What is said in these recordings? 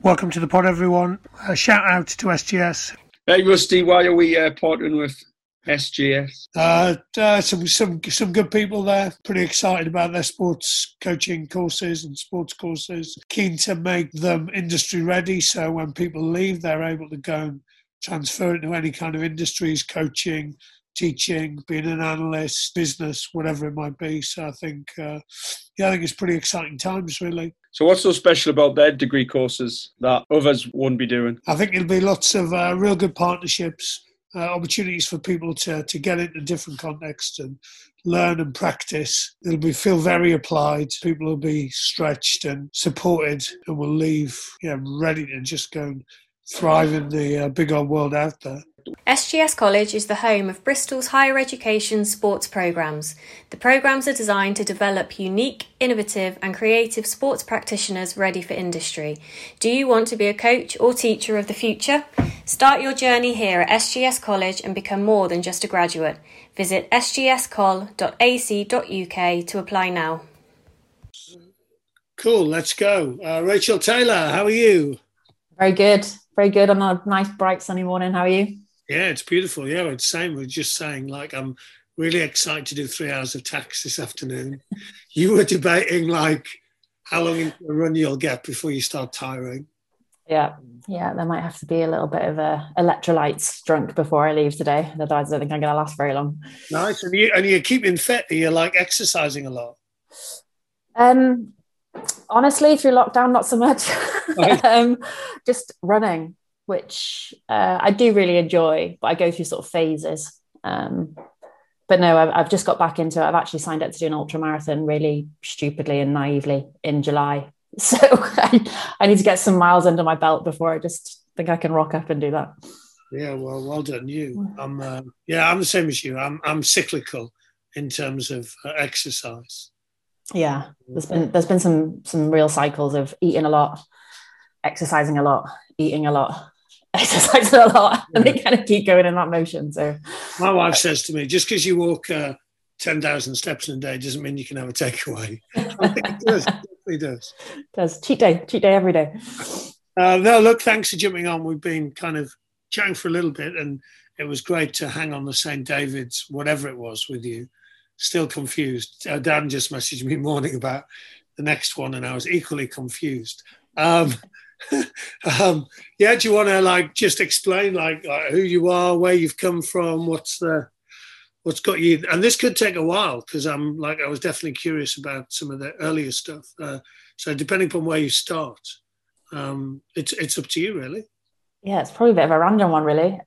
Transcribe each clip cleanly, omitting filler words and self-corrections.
Welcome to the pod, everyone. Shout out to SGS. Hey, Rusty, why are we partnering with SGS? Some good people there. Pretty excited about their sports coaching courses and sports courses. Keen to make them industry ready, so when people leave, they're able to go and transfer it to any kind of industries, coaching, teaching, being an analyst, business, whatever it might be. So I think it's pretty exciting times, really. So what's so special about their degree courses that others won't be doing? I think it'll be lots of real good partnerships, opportunities for people to get into different contexts and learn and practice. It'll feel very applied. People will be stretched and supported and will leave ready to just go and thrive in the big old world out there. SGS College is the home of Bristol's higher education sports programmes. The programmes are designed to develop unique, innovative and creative sports practitioners ready for industry. Do you want to be a coach or teacher of the future? Start your journey here at SGS College and become more than just a graduate. Visit sgscol.ac.uk to apply now. Cool, let's go. Rachel Taylor, how are you? Very good on a nice bright sunny morning. How are you? Yeah, it's beautiful. Yeah, it's the same. We're just saying, I'm really excited to do 3 hours of tax this afternoon. You were debating, how long into a run you'll get before you start tiring. Yeah, there might have to be a little bit of electrolytes drunk before I leave today. Otherwise, I don't think I'm going to last very long. Nice. And you're keeping fit. Are you, exercising a lot? Honestly, through lockdown, not so much. Right. Just running, which I do really enjoy, but I go through sort of phases. But no, I've just got back into it. I've actually signed up to do an ultra marathon really stupidly and naively in July. So I need to get some miles under my belt before I just think I can rock up and do that. Yeah, well done you. I'm the same as you. I'm cyclical in terms of exercise. Yeah, there's been some real cycles of eating a lot, exercising a lot, eating a lot, exercising a lot, and they kind of keep going in that motion. So my wife says to me, just because you walk 10,000 steps in a day doesn't mean you can have a takeaway. I think it does. It definitely does. It does. Cheat day every day. No, look, thanks for jumping on. We've been kind of chatting for a little bit, and it was great to hang on the St. David's, whatever it was, with you. Still confused. Dan just messaged me morning about the next one, and I was equally confused. Do you want to just explain who you are, where you've come from, what's got you? And this could take a while because I was definitely curious about some of the earlier stuff. So depending upon where you start, it's up to you, really. Yeah, it's probably a bit of a random one, really.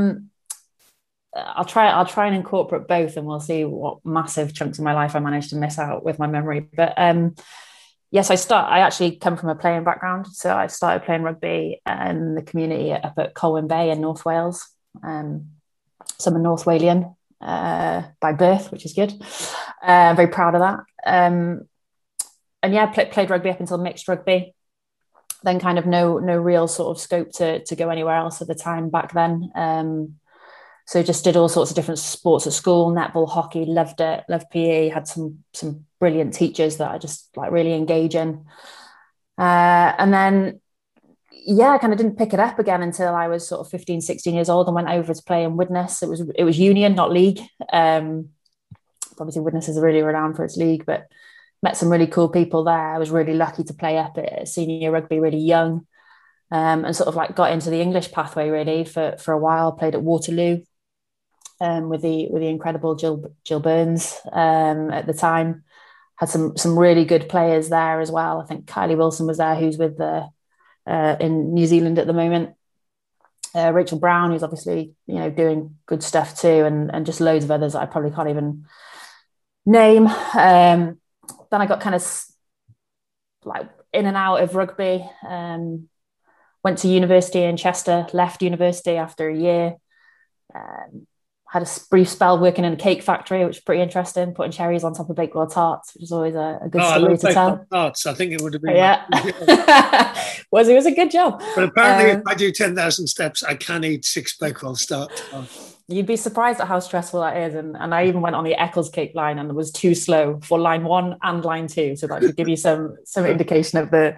I'll try and incorporate both, and we'll see what massive chunks of my life I managed to miss out with my memory. But yes, I actually come from a playing background. So I started playing rugby in the community up at Colwyn Bay in North Wales. So I'm a North Walian by birth, which is good. I'm very proud of that. And yeah, played rugby up until mixed rugby. Then kind of no real sort of scope to go anywhere else at the time back then. So just did all sorts of different sports at school, netball, hockey, loved it, loved PE, had some brilliant teachers that I just really engage in. And then, I kind of didn't pick it up again until I was sort of 15, 16 years old and went over to play in Widnes. It was union, not league. Obviously Widnes is really renowned for its league, but met some really cool people there. I was really lucky to play up at senior rugby really young, and sort of got into the English pathway really for a while. Played at Waterloo. With the incredible Jill Burns at the time. Had some really good players there as well. I think Kylie Wilson was there, who's with in New Zealand at the moment. Rachel Brown, who's obviously doing good stuff too, and just loads of others that I probably can't even name. Then I got kind of in and out of rugby. Went to university in Chester, left university after a year. Had a brief spell working in a cake factory, which was pretty interesting, putting cherries on top of Bakewell tarts, which is always a good story to tell. Tarts, I think it would have been. Yeah. It was a good job. But apparently if I do 10,000 steps, I can eat 6 Bakewell tarts. You'd be surprised at how stressful that is. And I even went on the Eccles cake line and it was too slow for line 1 and line 2. So that should give you some indication of the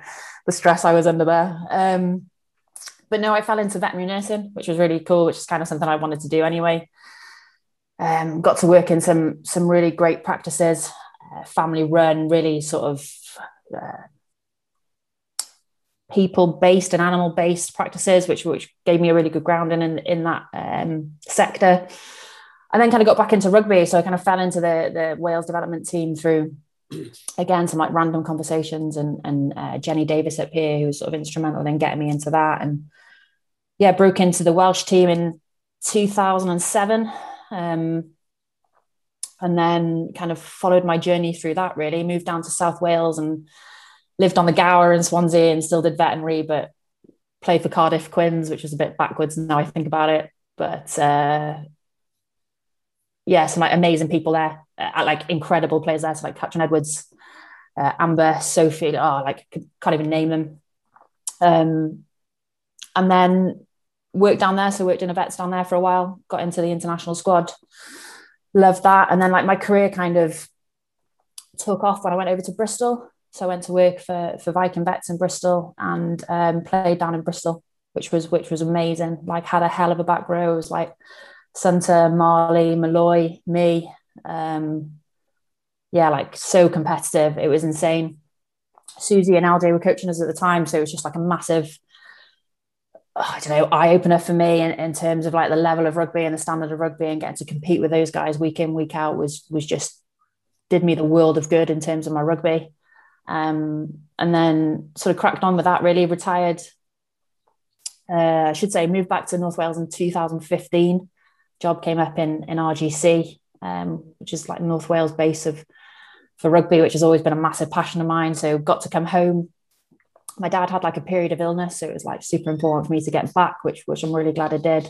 the stress I was under there. But no, I fell into veterinary nursing, which was really cool, which is kind of something I wanted to do anyway. Got to work in some really great practices, family run, really sort of people-based and animal-based practices, which gave me a really good grounding in that sector. And then kind of got back into rugby. So I kind of fell into the Wales development team through, again, some like random conversations and Jenny Davis up here, who was sort of instrumental in getting me into that. And yeah, broke into the Welsh team in 2007. And then kind of followed my journey through that, really. Moved down to South Wales and lived on the Gower in Swansea and still did veterinary, but played for Cardiff Quins, which was a bit backwards now I think about it. But yeah, some like amazing people there, like incredible players there. So like Catherine Edwards, Amber, Sophie, can't even name them. And then worked down there. So worked in a vets down there for a while, got into the international squad. Loved that. And then like my career kind of took off when I went over to Bristol. So I went to work for Viking Vets in Bristol and played down in Bristol, which was amazing. Like had a hell of a back row. It was like Sunter, Marley, Malloy, me. Yeah, like so competitive. It was insane. Susie and LJ were coaching us at the time. So it was just like a massive, I don't know, eye-opener for me in terms of like the level of rugby and the standard of rugby, and getting to compete with those guys week in, week out was just, did me the world of good in terms of my rugby. And then sort of cracked on with that, really. Retired, I should say, moved back to North Wales in 2015. Job came up in RGC, which is like North Wales base for rugby, which has always been a massive passion of mine. So got to come home. My dad had like a period of illness, so it was like super important for me to get back, which I'm really glad I did.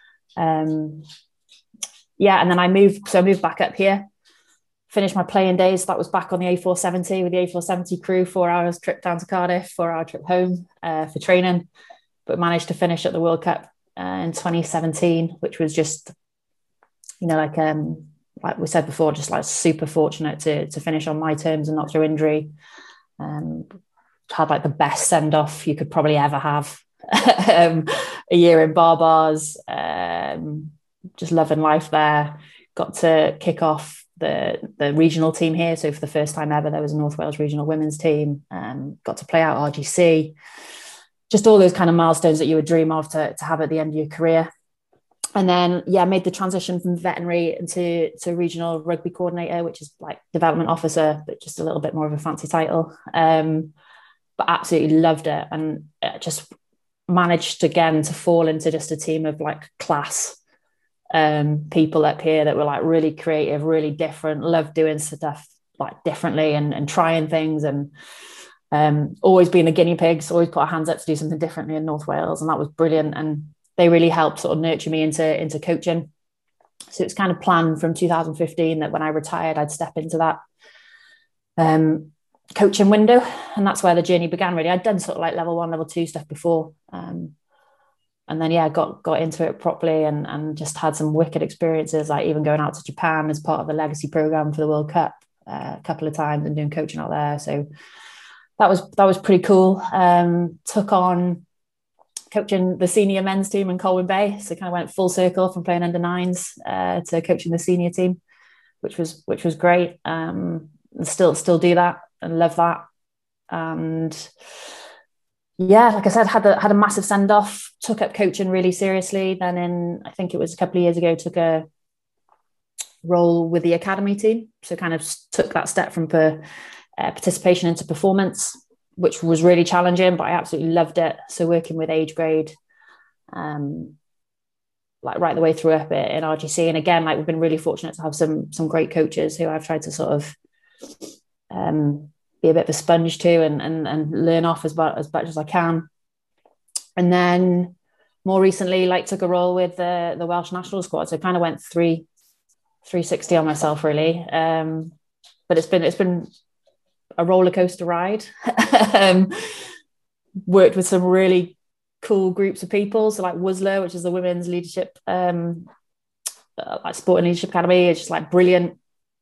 Yeah, and then I moved back up here, finished my playing days. That was back on the A470 with the A470 crew, 4 hours trip down to Cardiff, 4-hour trip home for training, but managed to finish at the World Cup in 2017, which was just, you know, like we said before, just like super fortunate to finish on my terms and not through injury. Had like the best send off you could probably ever have. A year in Barbars, just loving life there. Got to kick off the regional team here. So for the first time ever, there was a North Wales regional women's team. Got to play out RGC. Just all those kind of milestones that you would dream of to have at the end of your career. And then, yeah, made the transition from veterinary into regional rugby coordinator, which is like development officer, but just a little bit more of a fancy title. But absolutely loved it, and just managed again to fall into just a team of like class people up here that were like really creative, really different, loved doing stuff like differently and trying things, and always being the guinea pigs, always put our hands up to do something differently in North Wales. And that was brilliant. And they really helped sort of nurture me into coaching. So it's kind of planned from 2015 that when I retired, I'd step into that coaching window. And that's where the journey began, really. I'd done sort of like level 1, level 2 stuff before. And then, yeah, got into it properly and just had some wicked experiences, like even going out to Japan as part of the legacy program for the World Cup a couple of times and doing coaching out there. So that was pretty cool. Took on coaching the senior men's team in Colwyn Bay. So kind of went full circle from playing under 9s to coaching the senior team, which was great. Still do that and love that. And yeah, like I said, had a massive send off, took up coaching really seriously. Then I think it was a couple of years ago, took a role with the academy team. So kind of took that step from participation into performance, which was really challenging, but I absolutely loved it. So working with age grade, like right the way through up in RGC. And again, like we've been really fortunate to have some great coaches who I've tried to sort of be a bit of a sponge to and learn off as much as I can. And then more recently, like took a role with the Welsh national squad. So kind of went 360 on myself, really. But it's been a roller coaster ride. Worked with some really cool groups of people. So like WUSLA, which is the women's leadership, like sporting leadership academy, it's just like brilliant.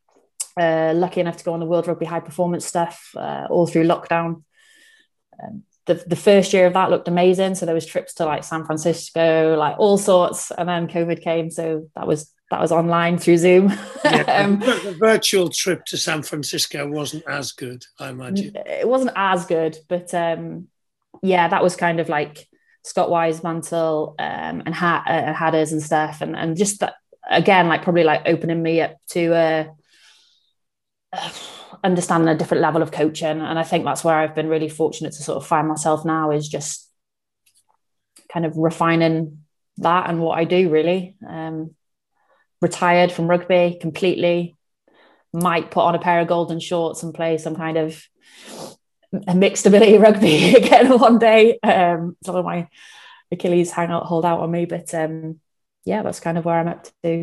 Lucky enough to go on the World Rugby high performance stuff all through lockdown. the first year of that looked amazing. So there was trips to like San Francisco, like all sorts. And then COVID came. So that was online through Zoom. The virtual trip to San Francisco wasn't as good, I imagine. It wasn't as good, but that was kind of like Scott Wisemantel and Hadders and stuff. And just that, again, like probably like opening me up to understanding a different level of coaching. And I think that's where I've been really fortunate to sort of find myself now, is just kind of refining that and what I do, really. Retired from rugby completely, might put on a pair of golden shorts and play some kind of a mixed ability rugby again one day. Some of my Achilles hold out on me, but that's kind of where I'm up to.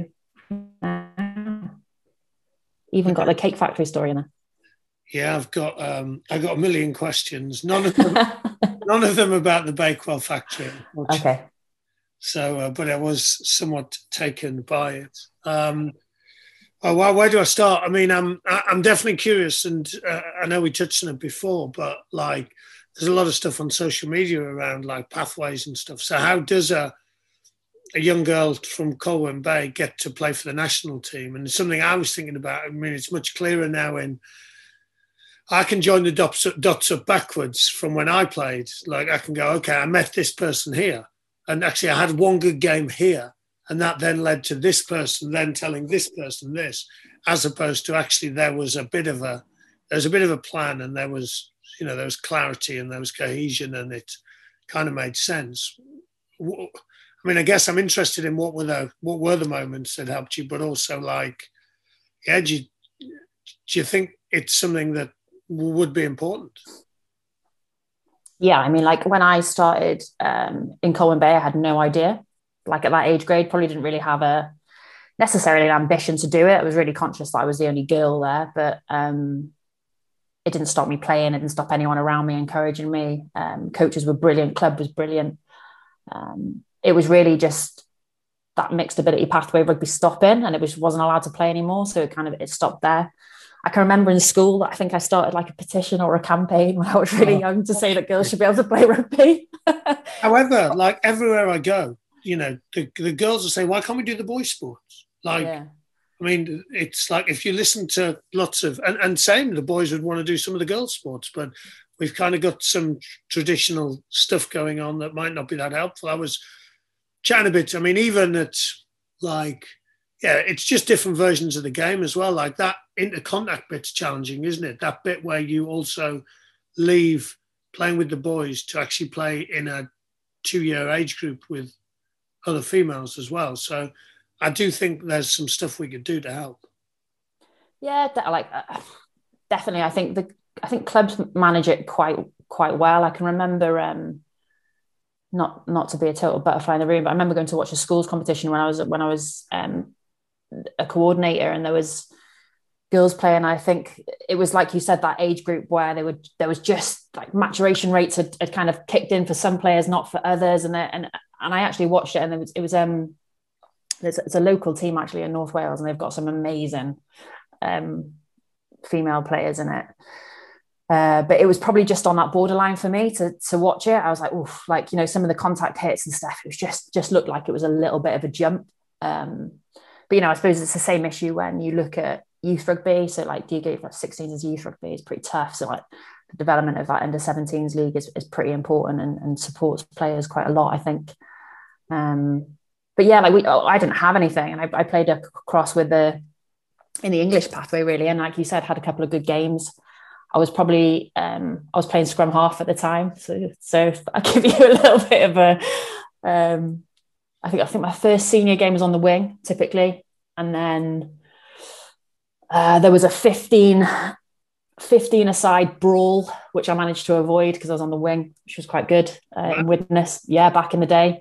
Even got the cake factory story in there. Yeah, I've got a million questions. None of them about the Bakewell factory. Okay. So, but I was somewhat taken by it. Where do I start? I mean, I'm definitely curious, and I know we touched on it before, but like, there's a lot of stuff on social media around like pathways and stuff. So, how does a young girl from Colwyn Bay get to play for the national team? And it's something I was thinking about. I mean, it's much clearer now in I can join the dots up backwards from when I played. Like, I can go, okay, I met this person here. And actually, I had one good game here. And that then led to this person then telling this person this, as opposed to actually there was a bit of a plan, and there was clarity and there was cohesion, and it kind of made sense. I mean, I guess I'm interested in what were the moments that helped you, but also like, yeah, do you think it's something that would be important? Yeah, I mean, like when I started in Colwyn Bay, I had no idea. Like at that age grade, probably didn't really have necessarily an ambition to do it. I was really conscious that I was the only girl there, but it didn't stop me playing. It didn't stop anyone around me encouraging me. Coaches were brilliant. Club was brilliant. It was really just that mixed ability pathway rugby stopping, and it wasn't allowed to play anymore. So it stopped there. I can remember in school that I think I started like a petition or a campaign when I was really young to say that girls should be able to play rugby. However, like everywhere I go, the girls will say, why can't we do the boys' sports? Like, yeah. I mean, it's like if you listen to lots of, and same, the boys would want to do some of the girls' sports, but we've kind of got some traditional stuff going on that might not be that helpful. I was chatting a bit, I mean, even at like, yeah, it's just different versions of the game as well. Like that inter-contact bit's challenging, isn't it? That bit where you also leave playing with the boys to actually play in a 2-year age group with other females as well. So I do think there's some stuff we could do to help. Yeah, definitely. I think clubs manage it quite well. I can remember, not to be a total butterfly in the room, but I remember going to watch a schools competition when I was a coordinator, and there was girls playing. I think it was like you said, that age group where there was just like maturation rates had kind of kicked in for some players, not for others, and I actually watched it, and it's a local team actually in North Wales, and they've got some amazing female players in it. But it was probably just on that borderline for me to watch it. I was like, oof, like, some of the contact hits and stuff, it was just looked like it was a little bit of a jump. But, I suppose it's the same issue when you look at youth rugby. So like DG 16s as youth rugby is pretty tough. So like the development of that under 17s league is pretty important and supports players quite a lot, I think. But yeah, like I didn't have anything, and I played across in the English pathway really. And like you said, had a couple of good games. I was probably I was playing scrum half at the time, so I'll give you a little bit of a. I think my first senior game was on the wing, typically, and then there was a 15-a-side brawl, which I managed to avoid because I was on the wing, which was quite good in Widnes. Yeah, back in the day.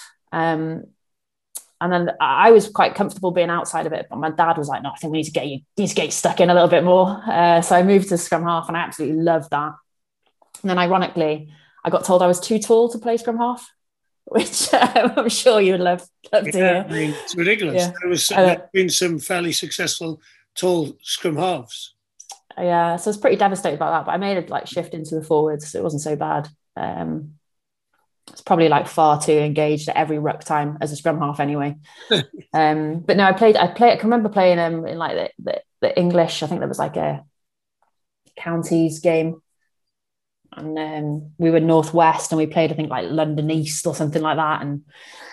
And then I was quite comfortable being outside of it, but my dad was like, no, I think we need to get you stuck in a little bit more. So I moved to scrum half, and I absolutely loved that. And then ironically, I got told I was too tall to play scrum half, which I'm sure you would love to hear. I mean, it's ridiculous. Yeah. There's been some fairly successful tall scrum halves. Yeah, so I was pretty devastated about that, but I made a shift into the forwards, so it wasn't so bad. It's probably like far too engaged at every ruck time as a scrum half anyway. But no, I can remember playing in like the English. I think there was like a counties game, and we were Northwest, and we played I think like London East or something like that. And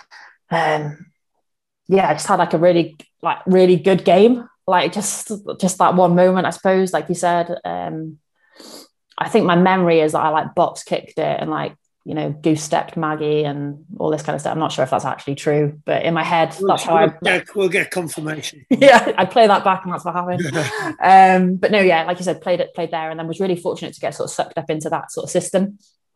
I just had like a really good game. Like just that one moment, I suppose, like you said. I think my memory is that I like box kicked it and like, you know, goose stepped Maggie and all this kind of stuff. I'm not sure if that's actually true, but in my head, that's how we'll get confirmation. Yeah, I'd play that back and that's what happened. But no, yeah, like you said, played there, and then was really fortunate to get sort of sucked up into that sort of system.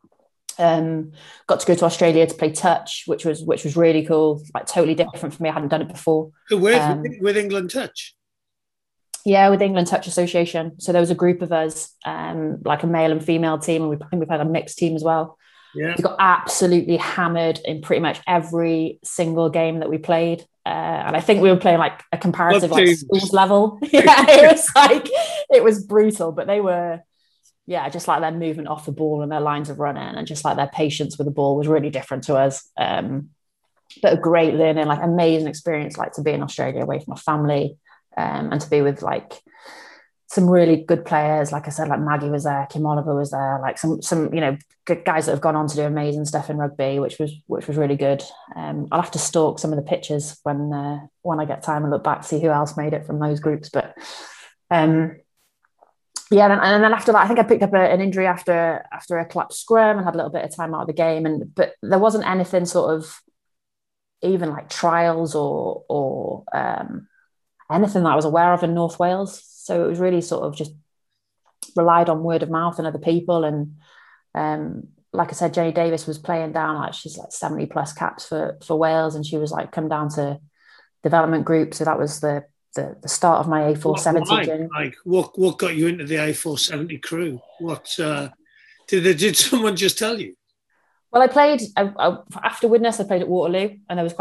Got to go to Australia to play touch, which was really cool, like totally different for me. I hadn't done it before. With England Touch? Yeah, with England Touch Association. So there was a group of us, like a male and female team, and I think we've had a mixed team as well. Yeah. We got absolutely hammered in pretty much every single game that we played. And I think we were playing like a comparative like schools level. Yeah, it was brutal, but they were, just like their movement off the ball and their lines of running and just like their patience with the ball was really different to us. But a great learning, like amazing experience, like to be in Australia away from my family, and to be with like some really good players. Like I said, like Maggie was there, Kim Oliver was there, like some you know, good guys that have gone on to do amazing stuff in rugby, which was really good. I'll have to stalk some of the pictures when I get time and look back to see who else made it from those groups. But and then after that, I think I picked up an injury after a collapsed scrum and had a little bit of time out of the game. But there wasn't anything sort of even like trials or anything that I was aware of in North Wales. So it was really sort of just relied on word of mouth and other people. And like I said, Jenny Davis was playing down, like she's like 70 plus caps for Wales, and she was like come down to development group. So that was the start of my A470 journey. Like what got you into the A470 crew? What did someone just tell you? Well, I played after Widnes. I played at Waterloo, and there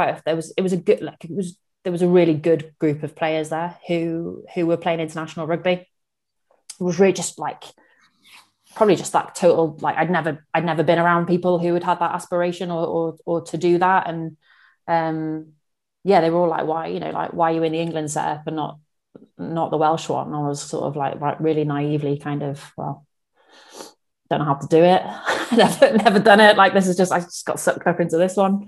was a really good group of players there who were playing international rugby. It was really just like probably just that total, like I'd never been around people who had that aspiration or to do that. And they were all like, why are you in the England setup and not the Welsh one? And I was sort of like really naively kind of, well, don't know how to do it. never done it. Like I just got sucked up into this one.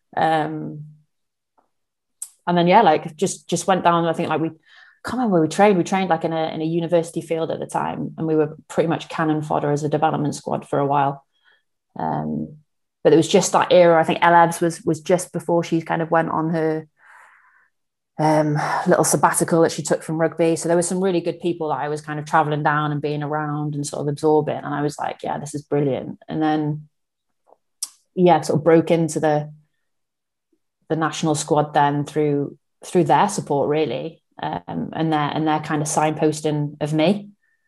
And then like just went down. I think like we can't remember where we trained. We trained like in a university field at the time, and we were pretty much cannon fodder as a development squad for a while. But it was just that era. I think Elebs was just before she kind of went on her little sabbatical that she took from rugby. So there were some really good people that I was kind of traveling down and being around and sort of absorbing. And I was like, yeah, this is brilliant. And then sort of broke into the national squad then through their support really, and their kind of signposting of me,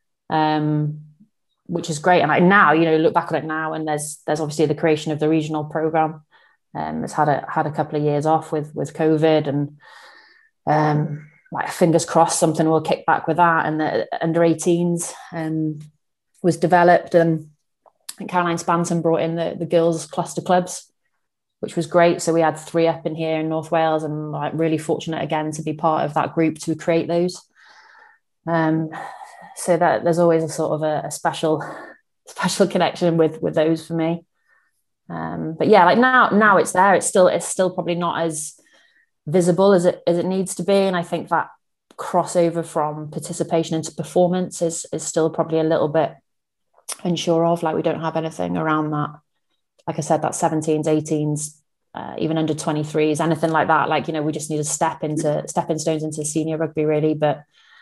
which is great. And now, look back on it now, and there's obviously the creation of the regional program. It's had a couple of years off with COVID, and like fingers crossed something will kick back with that. And the under 18s was developed, and Caroline Spanson brought in the girls cluster clubs, which was great. So we had 3 up in here in North Wales, and like really fortunate again to be part of that group to create those. So that there's always a sort of a special connection with those for me. But yeah, like now it's there. It's still probably not as visible as it needs to be. And I think that crossover from participation into performance is still probably a little bit unsure of. Like we don't have anything around that. Like I said, that 17s, 18s, even under 23s, anything like that. Like, we just need to stepping stones into senior rugby really. But,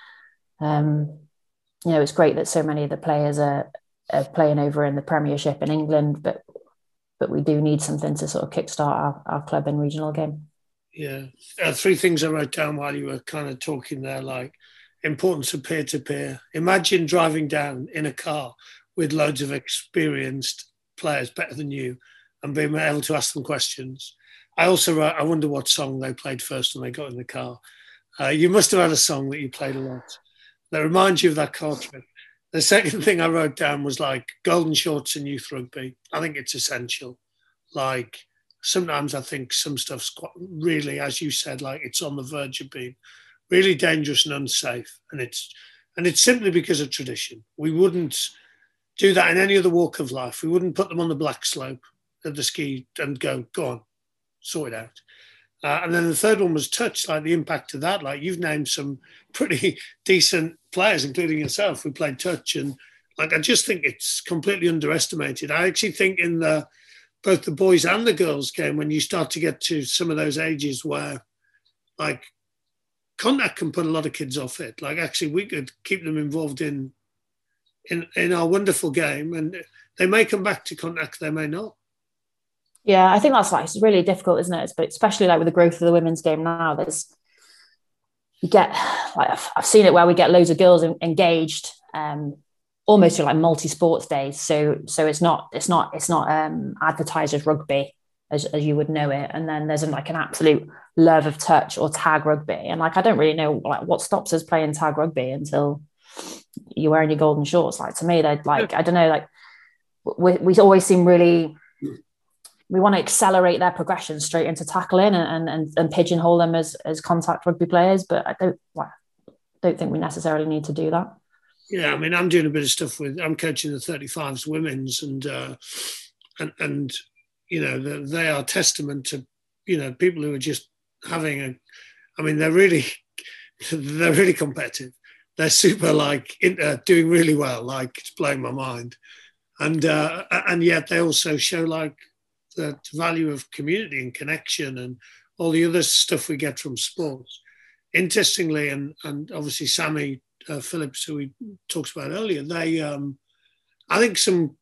it's great that so many of the players are playing over in the Premiership in England, but we do need something to sort of kickstart our club and regional game. Yeah. 3 things I wrote down while you were kind of talking there, like importance of peer-to-peer. Imagine driving down in a car with loads of experienced players better than you and being able to ask them questions. I also wrote, I wonder what song they played first when they got in the car. You must have had a song that you played a lot that reminds you of that car trip. The second thing I wrote down was like golden shorts in youth rugby. I think it's essential. Like sometimes I think some stuff's quite really, as you said, like it's on the verge of being really dangerous and unsafe. And it's simply because of tradition. We wouldn't do that in any other walk of life. We wouldn't put them on the black slope of the ski and go on, sort it out. And then the third one was touch, like the impact of that. Like you've named some pretty decent players, including yourself, who played touch. And like, I just think it's completely underestimated. I actually think in both the boys and the girls game, when you start to get to some of those ages where like contact can put a lot of kids off it. Like actually we could keep them involved in our wonderful game, and they may come back to contact, they may not. Yeah, I think that's like, it's really difficult, isn't it? But especially like with the growth of the women's game now, you get like, I've seen it where we get loads of girls engaged, almost to like multi-sports days. So it's not advertised as rugby as you would know it. And then there's like an absolute love of touch or tag rugby. And like, I don't really know like what stops us playing tag rugby until you're wearing your golden shorts. Like to me, they'd like, I don't know, like we always seem really, we want to accelerate their progression straight into tackling and pigeonhole them as contact rugby players. But I don't think we necessarily need to do that. Yeah, I mean, I'm doing a bit of stuff I'm coaching the 35s women's and you know, they are testament to, you know, people who are just having they're really competitive. They're super like doing really well, like it's blowing my mind. And yet they also show like the value of community and connection and all the other stuff we get from sports. Interestingly, and obviously Sammy Phillips, who we talked about earlier, they, I think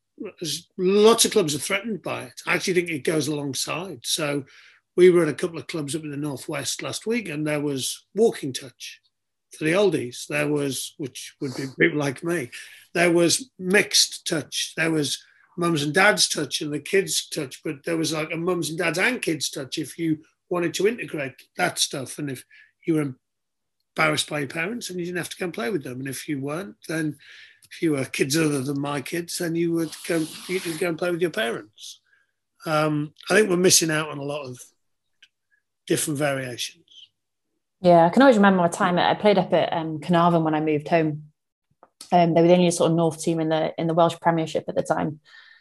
lots of clubs are threatened by it. I actually think it goes alongside. So we were at a couple of clubs up in the Northwest last week, and there was walking touch for the oldies. There was, which would be people like me, there was mixed touch. There was mums and dads touch and the kids touch, but there was like a mums and dads and kids touch if you wanted to integrate that stuff. And if you were embarrassed by your parents, and you didn't have to go and play with them. And if you weren't, then if you were kids other than my kids, then you could go and play with your parents. I think we're missing out on a lot of different variations. Yeah, I can always remember my time. I played up at Carnarvon when I moved home. They were the only sort of North team in the Welsh Premiership at the time.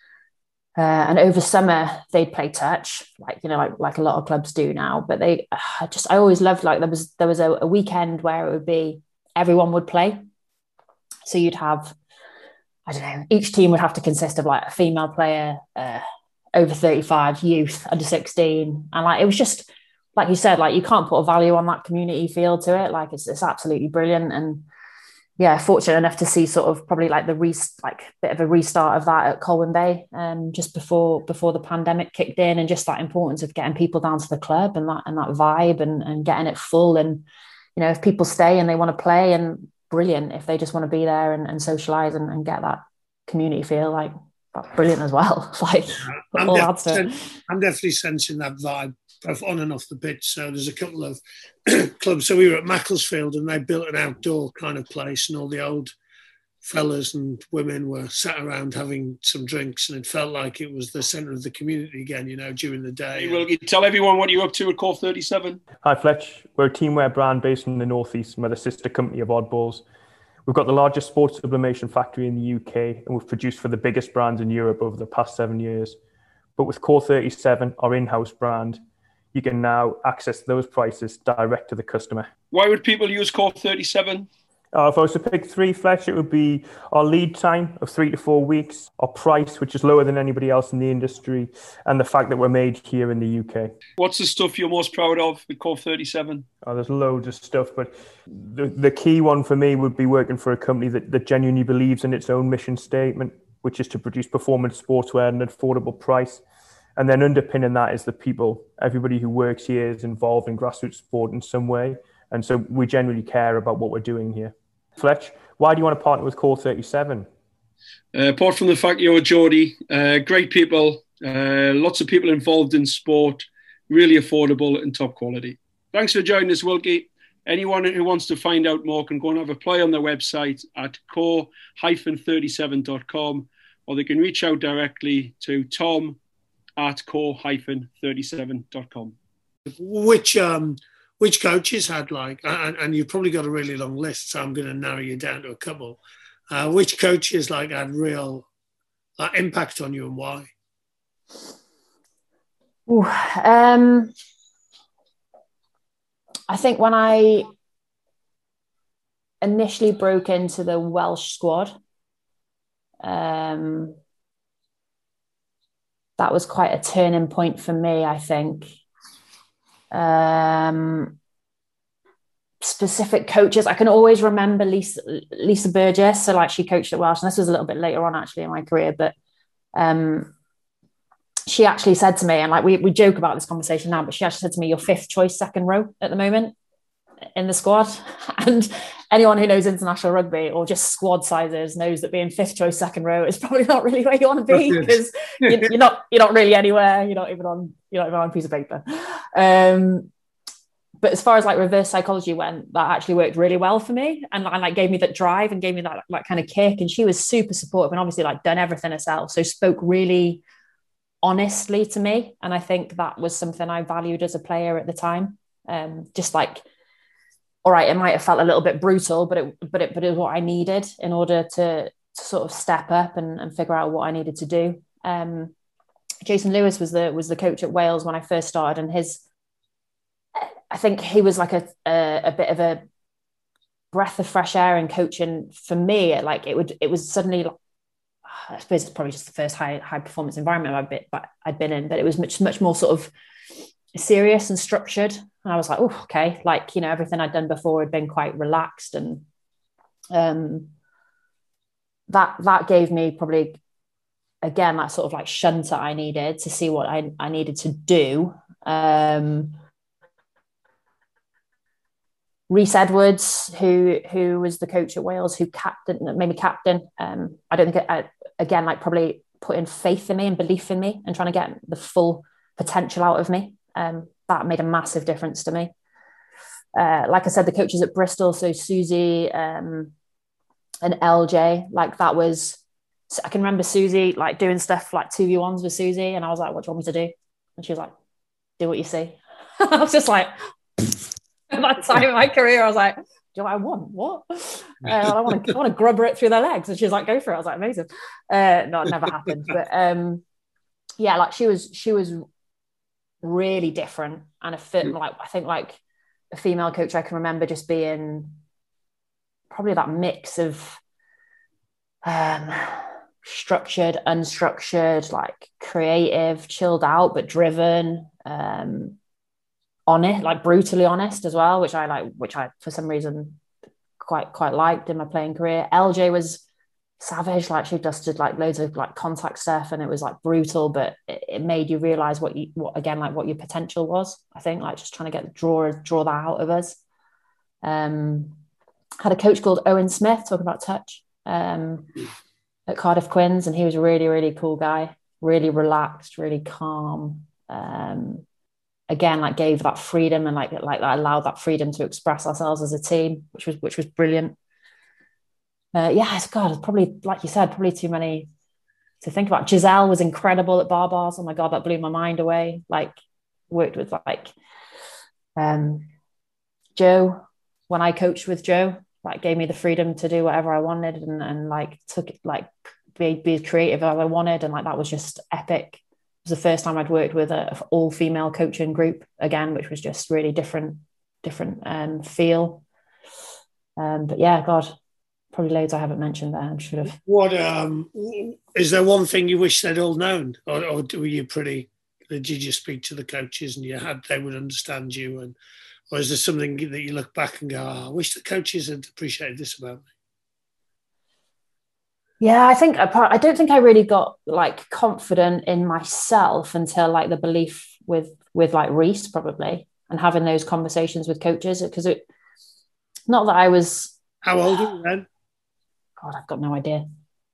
And over summer they'd play touch, like a lot of clubs do now. But I always loved, like there was a weekend where it would be everyone would play. So you'd have, I don't know, each team would have to consist of like a female player, over 35, youth, under 16, and like it was just like you said, like you can't put a value on that community feel to it. Like it's absolutely brilliant. And yeah, fortunate enough to see sort of probably like bit of a restart of that at Colwyn Bay, just before the pandemic kicked in, and just that importance of getting people down to the club and that vibe and getting it full. And you know, if people stay and they want to play, and brilliant. If they just want to be there and socialise and get that community feel, like that's brilliant as well. Like I'm definitely sensing that vibe both on and off the pitch. So there's a couple of clubs. So we were at Macclesfield, and they built an outdoor kind of place, and all the old fellas and women were sat around having some drinks, and it felt like it was the centre of the community again, you know, during the day. Will you tell everyone what you're up to at Core 37? Hi Fletch, we're a teamwear brand based in the Northeast, and we're the sister company of Oddballs. We've got the largest sports sublimation factory in the UK, and we've produced for the biggest brands in Europe over the past 7 years. But with Core 37, our in-house brand, you can now access those prices direct to the customer. Why would people use Core 37? If I was to pick three, Fletch, it would be our lead time of 3 to 4 weeks, our price, which is lower than anybody else in the industry, and the fact that we're made here in the UK. What's the stuff you're most proud of with Core 37? There's loads of stuff, but the key one for me would be working for a company that genuinely believes in its own mission statement, which is to produce performance sportswear at an affordable price. And then underpinning that is the people. Everybody who works here is involved in grassroots sport in some way. And so we genuinely care about what we're doing here. Fletch, why do you want to partner with Core 37? Apart from the fact you're Geordie, great people, lots of people involved in sport, really affordable and top quality. Thanks for joining us, Wilkie. anyone who wants to find out more can go and have a play on their website at core-37.com, or they can reach out directly to Tom at core-37.com. Which coaches had and you've probably got a really long list, so I'm going to narrow you down to a couple. Which coaches had real impact on you, and why? Ooh, I think when I initially broke into the Welsh squad, that was quite a turning point for me, I think. Specific coaches, I can always remember Lisa Burgess. So she coached at Welsh, and this was a little bit later on actually in my career, but she actually said to me, and we joke about this conversation now, but she actually said to me, "You're fifth choice second row at the moment in the squad." And anyone who knows international rugby or just squad sizes knows that being fifth choice second row is probably not really where you want to be, because you're not really anywhere. You're not even on a piece of paper. But as far as reverse psychology went, that actually worked really well for me, and gave me that drive and gave me that kind of kick. And she was super supportive, and obviously done everything herself, so spoke really honestly to me. And I think that was something I valued as a player at the time. Just all right, it might have felt a little bit brutal, but it was what I needed in order to sort of step up and figure out what I needed to do. Jason Lewis was the coach at Wales when I first started, and I think he was a bit of a breath of fresh air in coaching for me. It was suddenly, I suppose it's probably just the first high performance environment I'd been in, but it was much more sort of serious and structured. And I was like, oh, okay. Everything I'd done before had been quite relaxed, and that gave me probably, again, that sort of shunter I needed to see what I needed to do. Rhys Edwards, who was the coach at Wales, who made me captain. I don't think probably putting faith in me and belief in me and trying to get the full potential out of me. That made a massive difference to me. Like I said, the coaches at Bristol, so Susie and LJ, that was, I can remember Susie doing stuff 2v1s with Susie, and I was like, "What do you want me to do?" And she was like, "Do what you see." I was just like, at that time in my career, I was like, "Do I want what? I want to grubber it through their legs." And she was like, "Go for it." I was like, "Amazing." No, it never happened. But she was really different, and I think a female coach I can remember just being probably that mix of structured, unstructured, creative, chilled out but driven, honest, brutally honest as well, which I for some reason quite liked in my playing career. LJ was savage, she dusted loads of contact stuff, and it was brutal, but it made you realize what your potential was. I think just trying to draw that out of us. Had a coach called Owen Smith, talking about touch, at Cardiff Quins, and he was a really, really cool guy, really relaxed, really calm. Again, gave that freedom and allowed that freedom to express ourselves as a team, which was brilliant. It's probably, like you said, probably too many to think about. Giselle was incredible at Barbars. Oh my God, that blew my mind away. Worked with Joe, when I coached with Joe, gave me the freedom to do whatever I wanted and took it, be creative as I wanted. And that was just epic. It was the first time I'd worked with an all-female coaching group again, which was just really different feel. But yeah, God, probably loads I haven't mentioned there. I should have. What is there one thing you wish they'd all known, or were you pretty? Did you just speak to the coaches and they would understand you, or is there something that you look back and go, "Oh, I wish the coaches had appreciated this about me"? Yeah, I don't think I really got confident in myself until the belief with Rhys, probably, and having those conversations with coaches, because not that I was. How old are you then? God, I've got no idea.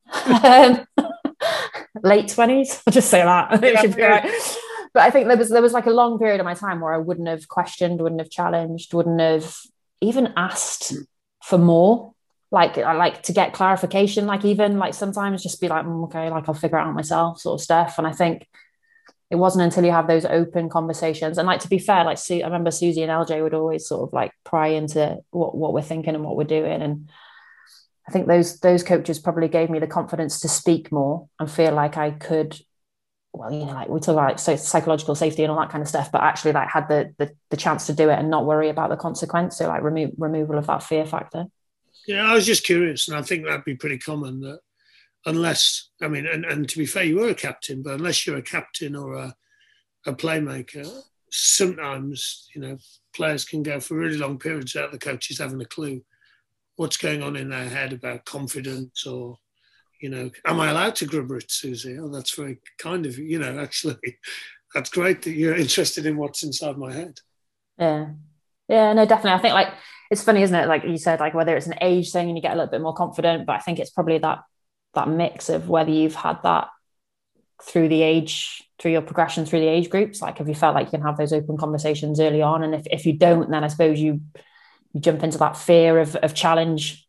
Late 20s. I'll just say that. It should be right. But I think there was a long period of my time where I wouldn't have questioned, wouldn't have challenged, wouldn't have even asked for more. Like I like to get clarification, like even like sometimes just be like, okay, like I'll figure it out myself sort of stuff. And I think it wasn't until you have those open conversations. And like, to be fair, like I remember Susie and LJ would always sort of like pry into what we're thinking and what we're doing. And I think those coaches probably gave me the confidence to speak more and feel like I could, well, you know, like we talk about like psychological safety and all that kind of stuff, but actually like had the chance to do it and not worry about the consequence. So like removal of that fear factor. Yeah, I was just curious, and I think that'd be pretty common that unless, I mean, and to be fair, you were a captain, but unless you're a captain or a playmaker, sometimes, you know, players can go for really long periods without the coaches having a clue what's going on in their head about confidence or, you know, am I allowed to grubber it, Susie? Oh, that's very kind of you. You know, actually, that's great that you're interested in what's inside my head. Yeah. Yeah, no, definitely. I think like, it's funny, isn't it? Like you said, like whether it's an age thing and you get a little bit more confident, but I think it's probably that mix of whether you've had that through your progression through the age groups. Like, have you felt like you can have those open conversations early on? And if you don't, then I suppose you jump into that fear of challenge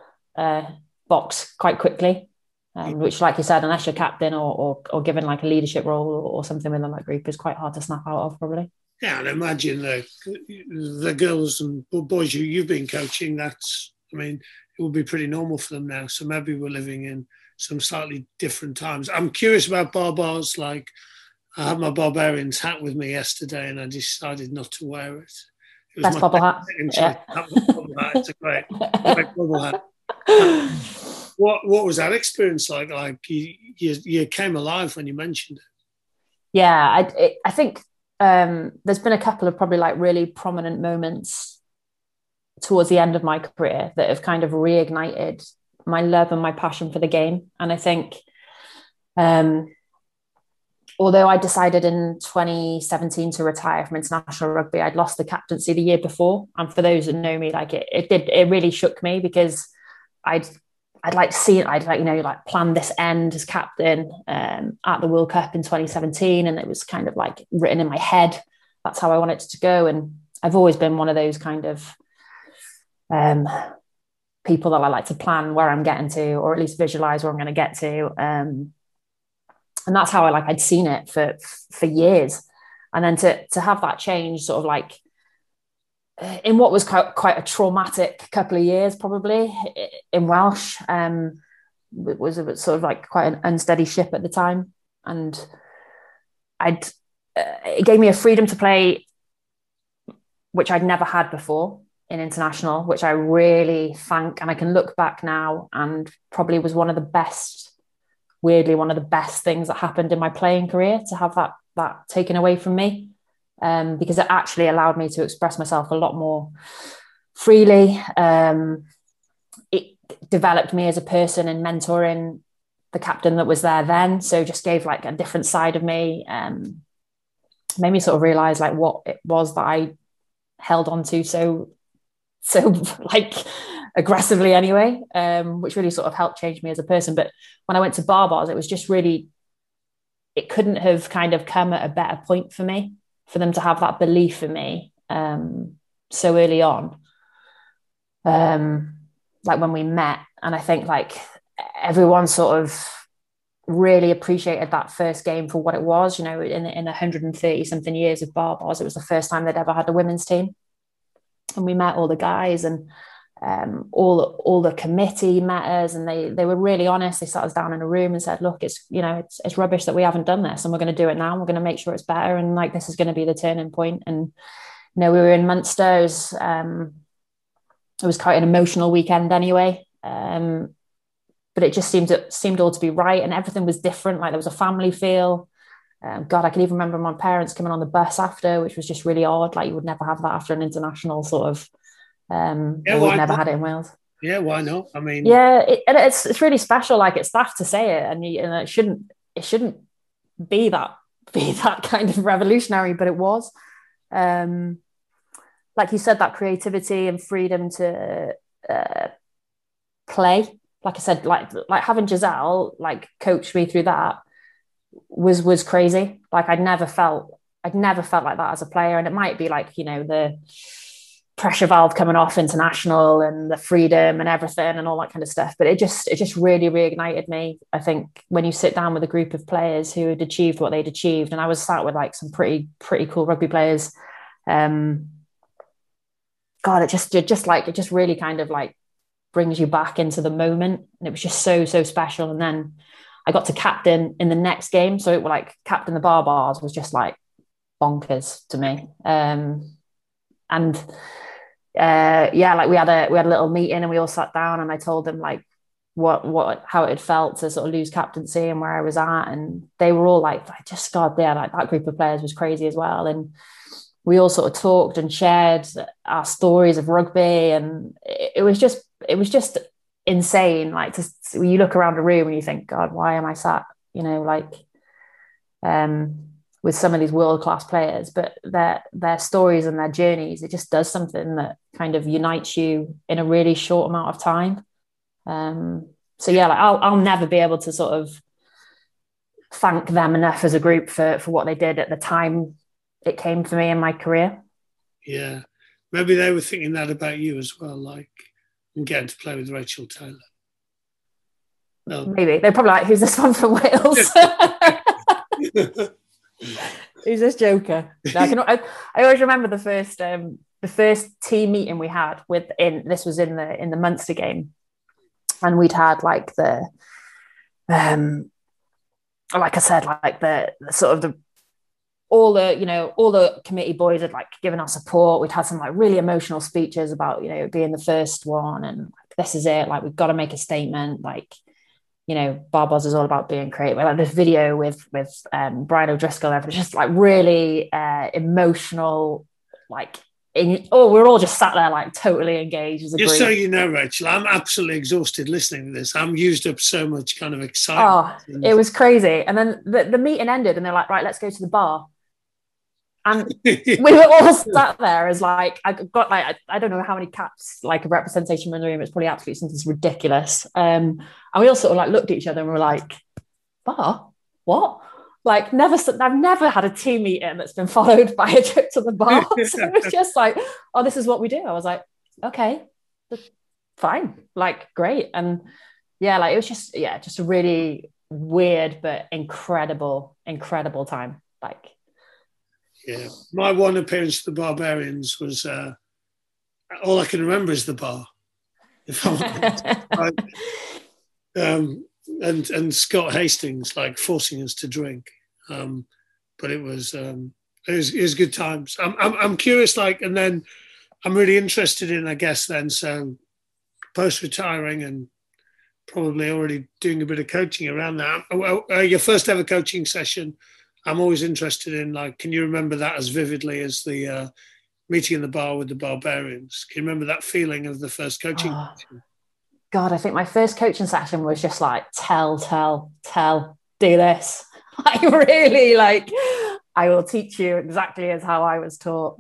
box quite quickly. Which, like you said, unless you're captain or given like a leadership role or something within that group, is quite hard to snap out of probably. Yeah, and imagine the girls and boys you've been coaching, that's, I mean, it will be pretty normal for them now. So maybe we're living in some slightly different times. I'm curious about barbars. Like, I had my Barbarians hat with me yesterday and I decided not to wear it. It was Best bubble hat. Yeah. It's a great bubble hat. What was that experience like? Like you came alive when you mentioned it. Yeah, I think there's been a couple of probably like really prominent moments towards the end of my career that have kind of reignited my love and my passion for the game. And I think although I decided in 2017 to retire from international rugby, I'd lost the captaincy the year before. And for those that know me, like it really shook me because I'd like seen, I'd like, you know, like planned this end as captain at the World Cup in 2017. And it was kind of like written in my head. That's how I wanted it to go. And I've always been one of those kind of people that I like to plan where I'm getting to, or at least visualize where I'm going to get to. And that's how I'd seen it for years. And then to have that change sort of like in what was quite a traumatic couple of years, probably in Welsh, it was sort of like quite an unsteady ship at the time. And it gave me a freedom to play, which I'd never had before in international, which I really thank. And I can look back now and probably was one of the best things that happened in my playing career, to have that taken away from me, because it actually allowed me to express myself a lot more freely. It developed me as a person in mentoring the captain that was there then. So just gave like a different side of me, made me sort of realize like what it was that I held on to so like aggressively anyway, which really sort of helped change me as a person. But when I went to barbars, it was just really, it couldn't have kind of come at a better point for me, for them to have that belief in me so early on, like when we met. And I think like everyone sort of really appreciated that first game for what it was. You know, in 130 something years of barbars, it was the first time they'd ever had a women's team. And we met all the guys, and all the committee met us, and they were really honest. They sat us down in a room and said, look, it's it's rubbish that we haven't done this, and we're going to do it now. We're going to make sure it's better, and like this is going to be the turning point. And we were in Munster. It was quite an emotional weekend anyway, but it just seemed all to be right, and everything was different. Like there was a family feel. God, I can even remember my parents coming on the bus after, which was just really odd. Like you would never have that after an international sort of. We've never had it in Wales. Yeah, why not? I mean, yeah, it's really special. Like it's daft to say it, and it shouldn't be that kind of revolutionary, but it was. Like you said, that creativity and freedom to play. Like I said, like having Giselle like coach me through that was crazy. Like I'd never felt like that as a player. And it might be like, the pressure valve coming off international and the freedom and everything and all that kind of stuff. But it just really reignited me. I think when you sit down with a group of players who had achieved what they'd achieved, and I was sat with like some pretty cool rugby players. God, it just really kind of like brings you back into the moment, and it was just so special. And then I got to captain in the next game, so it was like captain the Barbars was just like bonkers to me. Like we had a little meeting and we all sat down, and I told them like how it had felt to sort of lose captaincy and where I was at, and they were all like, like that group of players was crazy as well. And we all sort of talked and shared our stories of rugby, and it was just insane. Like, you look around a room and you think, God, why am I sat, with some of these world-class players? But their stories and their journeys, it just does something that kind of unites you in a really short amount of time. I'll never be able to sort of thank them enough as a group for what they did at the time it came for me in my career. Yeah, maybe they were thinking that about you as well, like getting to play with Rachel Taylor. No. Maybe they're probably like, who's this one from Wales? Who's this joker? No, I always remember the first team meeting we had this was in the Munster game, and we'd had like the like I said, like the sort of all the committee boys had like given our support. We'd had some like really emotional speeches about being the first one, and like, this is it, like we've got to make a statement, like Barbars is all about being creative. Like this video with Brian O'Driscoll, everything just like really emotional, like we're all just sat there like totally engaged as a just group. So you know, Rachel, I'm absolutely exhausted listening to this. I'm used up so much kind of excitement. Oh, it was crazy. And then the meeting ended and they're like, right, let's go to the bar. And we were all sat there as like, I got like, I don't know how many caps, like a representation in the room. It's probably absolutely something ridiculous. And we all sort of like looked at each other and were like, bar? What? Like I've never had a team meeting that's been followed by a trip to the bar. So it was just like, oh, this is what we do. I was like, okay, fine, like great. And yeah, like it was just a really weird but incredible time. Like, yeah, my one appearance to the Barbarians was all I can remember is the bar. If I'm and Scott Hastings like forcing us to drink, but it was good times. I'm curious, like, and then I'm really interested in, I guess, then so post retiring and probably already doing a bit of coaching around that. Your first ever coaching session. I'm always interested in, like, can you remember that as vividly as the meeting in the bar with the Barbarians? Can you remember that feeling of the first coaching session? God, I think my first coaching session was just like, tell, do this. Like, really, like, I will teach you exactly as how I was taught.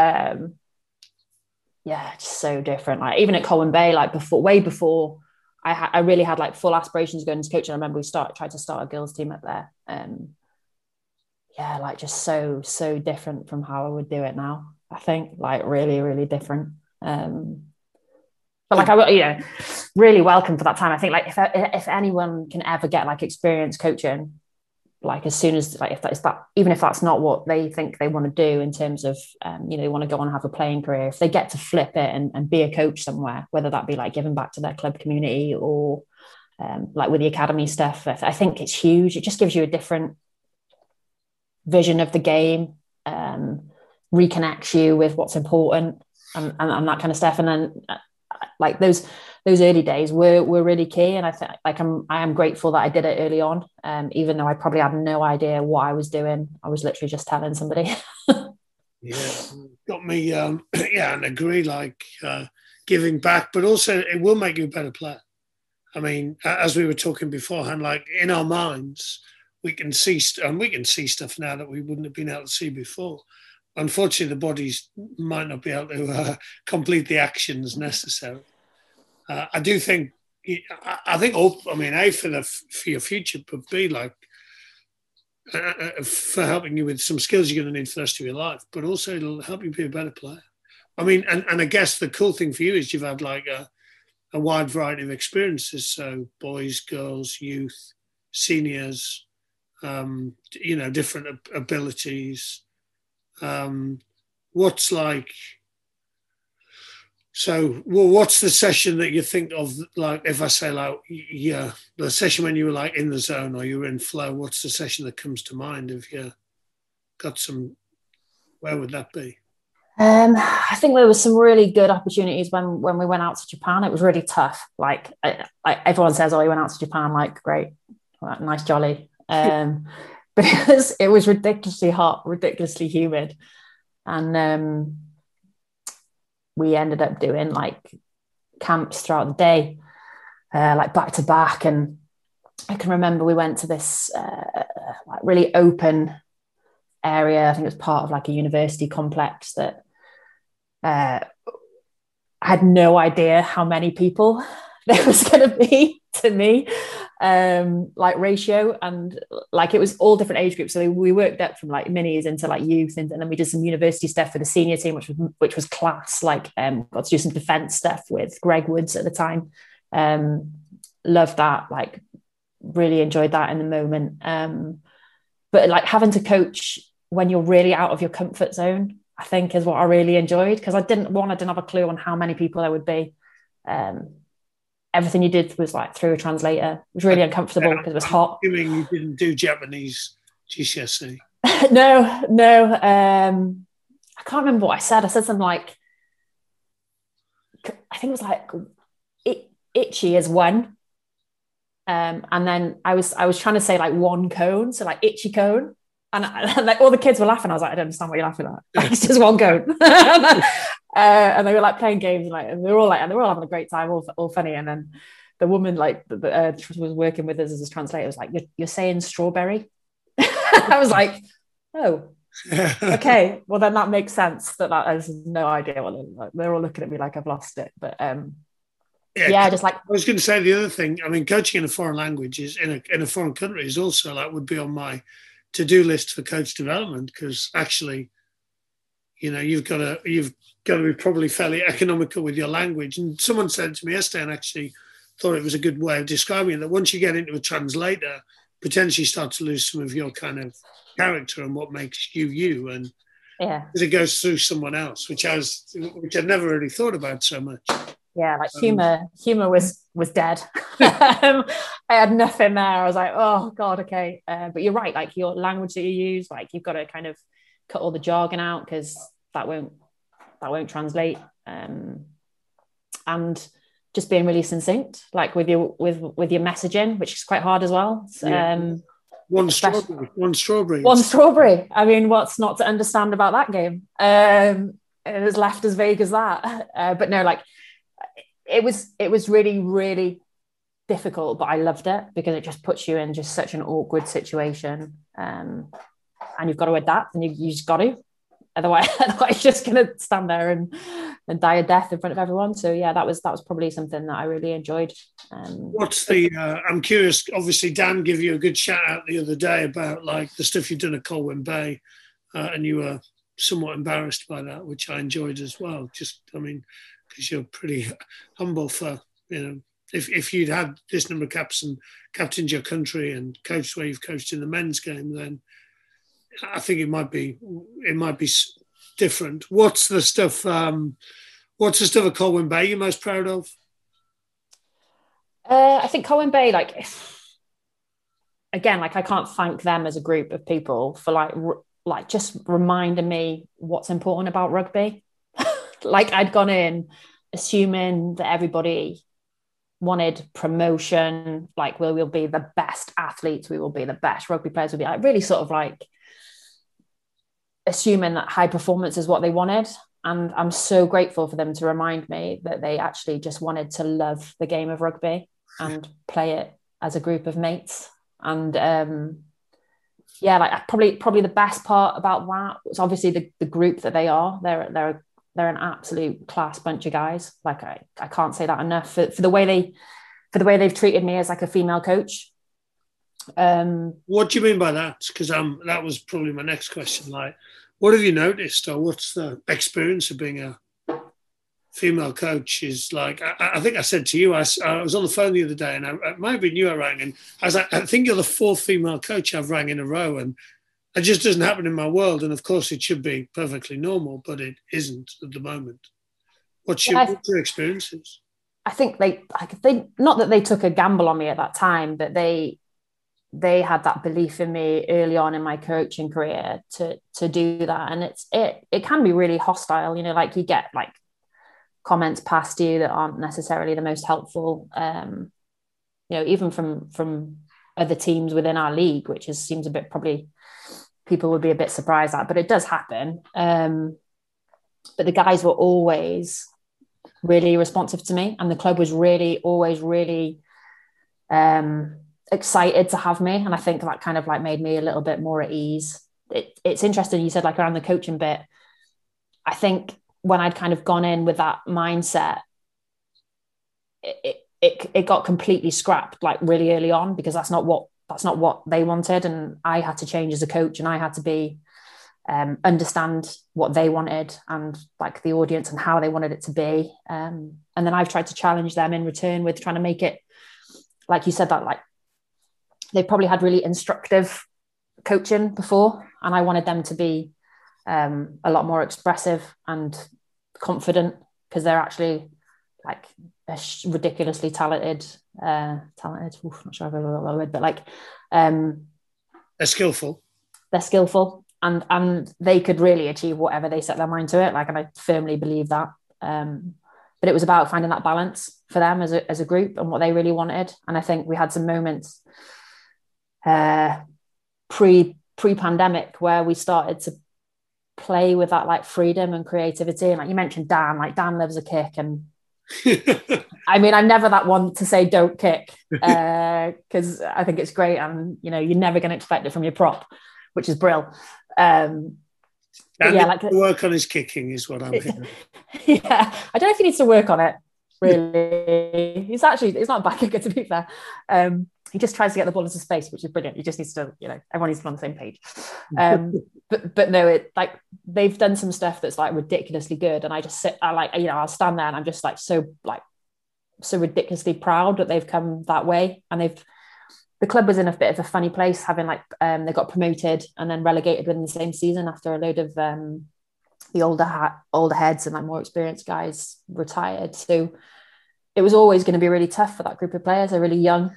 Just so different. Like, even at Colwyn Bay, like way before I really had like full aspirations of going into coaching. I remember we tried to start a girls team up there. Like just so different from how I would do it now. I think like really, really different. But like I really welcome for that time. I think like if anyone can ever get like experience coaching, like as soon as like even if that's not what they think they want to do in terms of they want to go on and have a playing career, if they get to flip it and be a coach somewhere, whether that be like giving back to their club community or like with the academy stuff, I think it's huge. It just gives you a different vision of the game, reconnects you with what's important and that kind of stuff. And then like those early days were really key, and I think like I am grateful that I did it early on, even though I probably had no idea what I was doing. I was literally just telling somebody. Got me and agree, like giving back, but also it will make you a better player. I mean, as we were talking beforehand, like in our minds we can see stuff now that we wouldn't have been able to see before. Unfortunately, the bodies might not be able to complete the actions necessary. I do think. I think. A for your future, but B like for helping you with some skills you're going to need for the rest of your life. But also, it'll help you be a better player. I mean, and I guess the cool thing for you is you've had like a wide variety of experiences. So boys, girls, youth, seniors, different abilities. What's like, so well, what's the session that you think of, like, if I say like, yeah, the session when you were like in the zone or you were in flow, what's the session that comes to mind if you got some, where would that be? I think there was some really good opportunities when we went out to Japan. It was really tough. Like everyone says, oh, you went out to Japan, like great, nice, jolly. But it was ridiculously hot, ridiculously humid. And we ended up doing like camps throughout the day, like back to back. And I can remember we went to this like really open area. I think it was part of like a university complex that I had no idea how many people there was going to be to me, like ratio, and like it was all different age groups. So we worked up from like minis into like youth, and then we did some university stuff for the senior team, which was class. Like got to do some defense stuff with Greg Woods at the time. Loved that. Like really enjoyed that in the moment. But like having to coach when you're really out of your comfort zone, I think is what I really enjoyed, because I didn't have a clue on how many people there would be. Everything you did was like through a translator. It was really uncomfortable because it was hot. Assuming you didn't do Japanese GCSE. No. I can't remember what I said. I said something like, I think it was like itchy is one. And then I was trying to say like one cone, so like itchy cone. And like all the kids were laughing. I was like, I don't understand what you're laughing at. Like, it's just one cone. And they were like playing games, and they were all having a great time, all funny. And then the woman like was working with us as a translator was like, "You're saying strawberry?" I was like, "Oh, okay. Well, then that makes sense. That I have no idea what they're all looking at me like I've lost it." But just like I was going to say the other thing. I mean, coaching in a foreign language is in a foreign country is also like would be on my to-do list for coach development, because actually, you've got to be probably fairly economical with your language. And someone said to me yesterday, and actually thought it was a good way of describing it, that once you get into a translator, potentially start to lose some of your kind of character and what makes you, and because it goes through someone else, which I'd never really thought about so much. Yeah, like humor was dead. I had nothing there. I was like, oh God, okay. But you're right, like your language that you use, like you've got to kind of cut all the jargon out, because that won't translate. And just being really succinct, like with your messaging, which is quite hard as well. One strawberry. I mean, what's not to understand about that game? It was left as vague as that. But no, like it was really, really difficult, but I loved it because it just puts you in just such an awkward situation. And you've got to adapt, and you just got to. Otherwise you're just going to stand there and die a death in front of everyone. So yeah, that was probably something that I really enjoyed. What's I'm curious, obviously Dan gave you a good shout out the other day about like the stuff you've done at Colwyn Bay, and you were somewhat embarrassed by that, which I enjoyed as well. Just, I mean, because you're pretty humble for, if you'd had this number of caps and captained your country and coached where you've coached in the men's game, then I think it might be different. What's the stuff at Colwyn Bay you're most proud of? I think Colwyn Bay, like, again, like I can't thank them as a group of people for like just reminding me what's important about rugby. Like I'd gone in assuming that everybody wanted promotion, like we'll be the best athletes, we will be the best rugby players, will be like really sort of like assuming that high performance is what they wanted. And I'm so grateful for them to remind me that they actually just wanted to love the game of rugby and play it as a group of mates. And like probably the best part about that was obviously the group that they are. They're an absolute class bunch of guys. Like I can't say that enough for the way they've treated me as like a female coach. What do you mean by that? Because that was probably my next question. Like, what have you noticed, or what's the experience of being a female coach is like, I think I said to you, I was on the phone the other day, and it might have been you I rang, and I was like, I think you're the fourth female coach I've rang in a row, and it just doesn't happen in my world. And of course it should be perfectly normal, but it isn't at the moment. What's your experiences? I think they not that they took a gamble on me at that time, but they had that belief in me early on in my coaching career to do that. And it can be really hostile, you know, like you get like comments past you that aren't necessarily the most helpful, you know, even from other teams within our league, which seems a bit, probably people would be a bit surprised at, but it does happen. But the guys were always really responsive to me, and the club was always really excited to have me. And I think that kind of like made me a little bit more at ease. It's interesting, you said like around the coaching bit. I think when I'd kind of gone in with that mindset, it got completely scrapped like really early on, because that's not what they wanted. And I had to change as a coach, and I had to be understand what they wanted and like the audience and how they wanted it to be. And then I've tried to challenge them in return with trying to make it, like you said, that like they probably had really instructive coaching before, and I wanted them to be a lot more expressive and confident, because they're actually like a ridiculously talented, not sure if I've ever got that word, but like they're skillful. And they could really achieve whatever they set their mind to it. Like, and I firmly believe that. But it was about finding that balance for them as a group and what they really wanted. And I think we had some moments pre-pandemic where we started to play with that like freedom and creativity. And like you mentioned Dan, like Dan loves a kick. And I mean, I'm never that one to say don't kick, because I think it's great. And, you know, you're never going to expect it from your prop, which is brilliant. Yeah, like work on his kicking is what I'm hearing. Yeah, I don't know if he needs to work on it. Really, he's not a bad kicker, to be fair. He just tries to get the ball into space, which is brilliant. He just needs to, you know, everyone needs to be on the same page. But no, it like they've done some stuff that's like ridiculously good, and I'll stand there and I'm just like so ridiculously proud that they've come that way, and the club was in a bit of a funny place, having like they got promoted and then relegated within the same season after a load of the older heads and like more experienced guys retired. So it was always going to be really tough for that group of players. They're really young.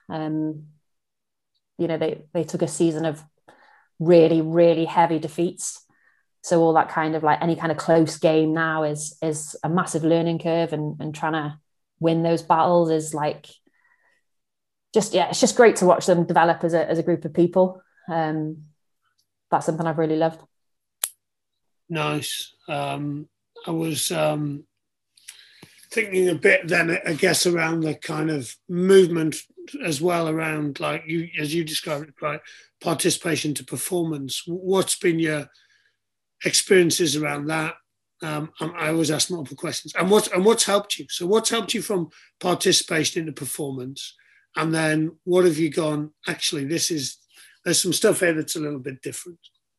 You know, they took a season of really, really heavy defeats. So all that kind of like any kind of close game now is a massive learning curve, and trying to win those battles is like, it's just great to watch them develop as a group of people. That's something I've really loved. Nice. I was thinking a bit then, I guess, around the kind of movement as well, around like you, as you described it, right, participation to performance. What's been your experiences around that? I always ask multiple questions. And what's helped you? So what's helped you from participation into performance? And then what have you gone, actually, there's some stuff here that's a little bit different.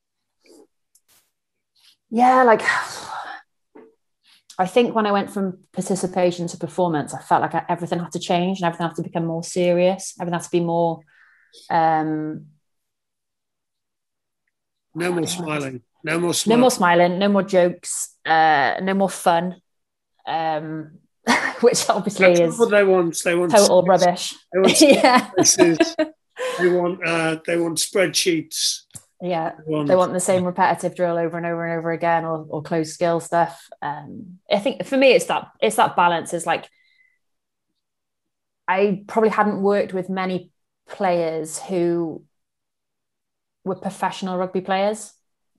Yeah, like I think when I went from participation to performance, I felt like everything had to change and everything had to become more serious. Everything had to be more... No more smiling. No more smiling. No more jokes. No more fun. Which obviously is what they want. They want total rubbish. They want they want spreadsheets. Yeah, they want the same repetitive drill over and over and over again, or closed skill stuff. I think for me, it's that balance. Is like I probably hadn't worked with many players who were professional rugby players.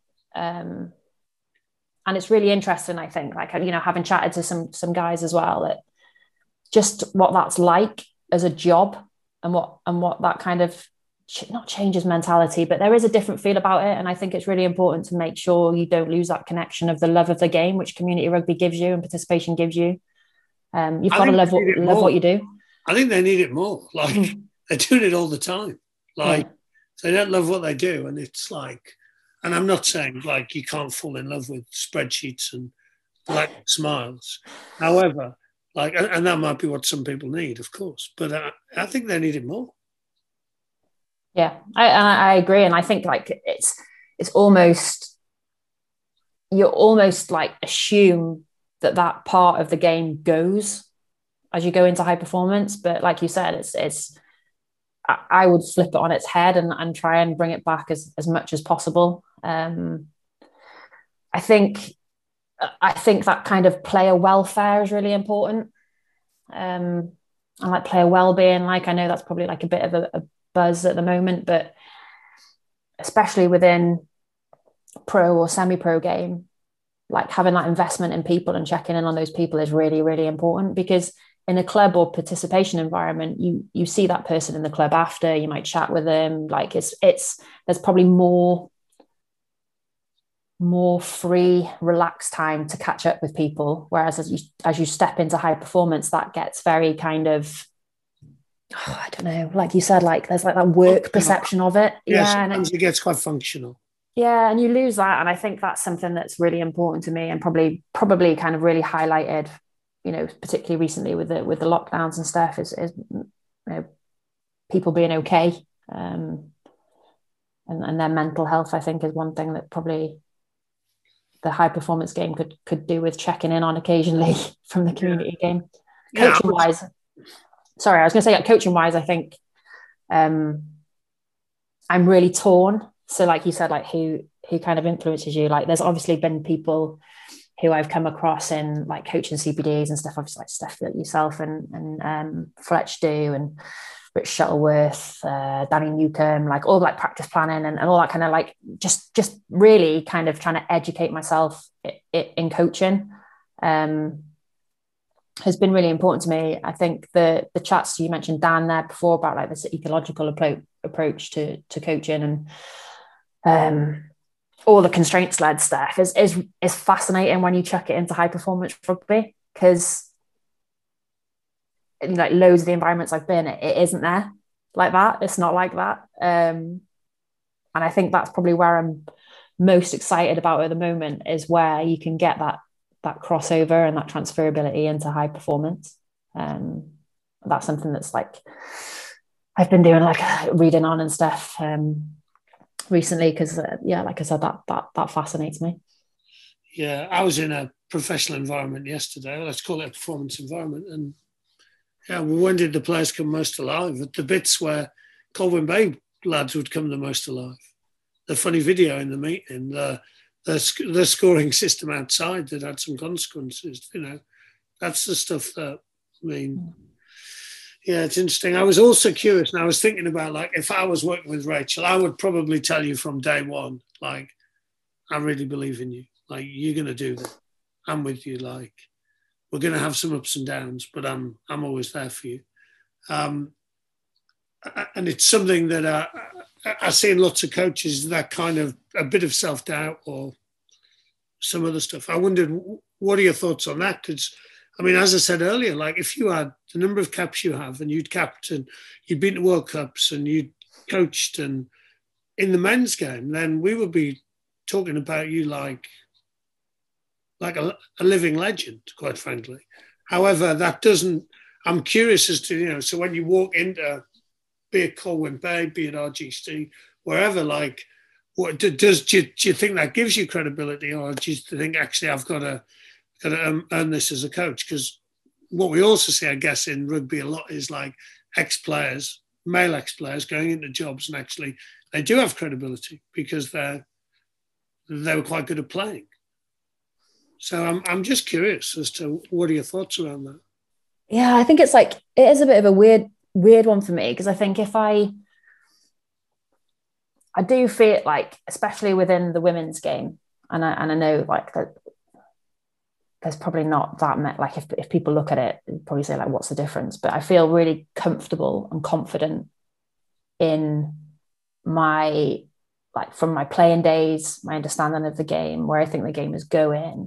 And it's really interesting, I think, like, you know, having chatted to some guys as well, that just what that's like as a job, and what that kind of not changes mentality, but there is a different feel about it. And I think it's really important to make sure you don't lose that connection of the love of the game, which community rugby gives you and participation gives you. You've got to love what you do. I think they need it more. Like they're doing it all the time. Like they don't love what they do, and it's like. And I'm not saying like you can't fall in love with spreadsheets and like smiles. However, like, and that might be what some people need, of course, but I think they need it more. Yeah, I agree, and I think like it's almost, you almost like assume that part of the game goes as you go into high performance, but like you said, it's I would flip it on its head and try and bring it back as much as possible. I think that kind of player welfare is really important. And like player well-being, like I know that's probably like a bit of a buzz at the moment, but especially within pro or semi-pro game, like having that investment in people and checking in on those people is really, really important, because in a club or participation environment, you see that person in the club after, you might chat with them. Like there's probably more free, relaxed time to catch up with people. Whereas as you step into high performance, that gets very kind of, I don't know, like you said, like there's like that work perception of it. Yeah, and it gets quite functional. Yeah, and you lose that. And I think that's something that's really important to me, and probably kind of really highlighted, you know, particularly recently with the lockdowns and stuff, is you know, people being okay, and their mental health, I think, is one thing that probably the high performance game could do with checking in on occasionally from the community game. Coaching wise, sorry, I was going to say coaching wise, I think I'm really torn. So like you said, like who kind of influences you? Like there's obviously been people who I've come across in like coaching CPDs and stuff, obviously like Steph yourself and Fletch do, and Rich Shuttleworth, Danny Newcomb, like all like practice planning and all that kind of like just really kind of trying to educate myself in coaching has been really important to me. I think the chats you mentioned, Dan, there before about like this ecological approach to coaching and all the constraints led stuff is fascinating when you chuck it into high performance rugby, because like loads of the environments I've been, it isn't there like that. It's not like that. And I think that's probably where I'm most excited about at the moment, is where you can get that crossover and that transferability into high performance. That's something that's like I've been doing like reading on and stuff recently, because like I said, that fascinates me. Yeah, I was in a professional environment yesterday. Let's call it a performance environment, and yeah, when did the players come most alive? At the bits where Colwyn Bay lads would come the most alive. The funny video in the meeting, the scoring system outside that had some consequences. You know, that's the stuff that, I mean, yeah, it's interesting. I was also curious, and I was thinking about, like, if I was working with Rachel, I would probably tell you from day one, like, I really believe in you. Like, you're going to do that. I'm with you. Like, we're going to have some ups and downs, but I'm always there for you. And it's something that I see in lots of coaches, that kind of a bit of self-doubt or some other stuff. I wondered, what are your thoughts on that? Because, I mean, as I said earlier, like if you had the number of caps you have and you'd capped and you'd been to World Cups and you'd coached and in the men's game, then we would be talking about you like a living legend, quite frankly. However, that doesn't, I'm curious as to, you know, so when you walk into, be it Colwyn Bay, be it RGC, wherever, like, what do you think that gives you credibility, or do you think actually I've got to earn this as a coach? Because what we also see, I guess, in rugby a lot is like ex-players, male ex-players going into jobs and actually they do have credibility because they were quite good at playing. So I'm just curious as to what are your thoughts around that? Yeah, I think it's like, it is a bit of a weird one for me, because I think if I do feel like, especially within the women's game, and I know like that there's probably not that much, like if people look at it, they'd probably say like, what's the difference? But I feel really comfortable and confident in my, like from my playing days, my understanding of the game, where I think the game is going,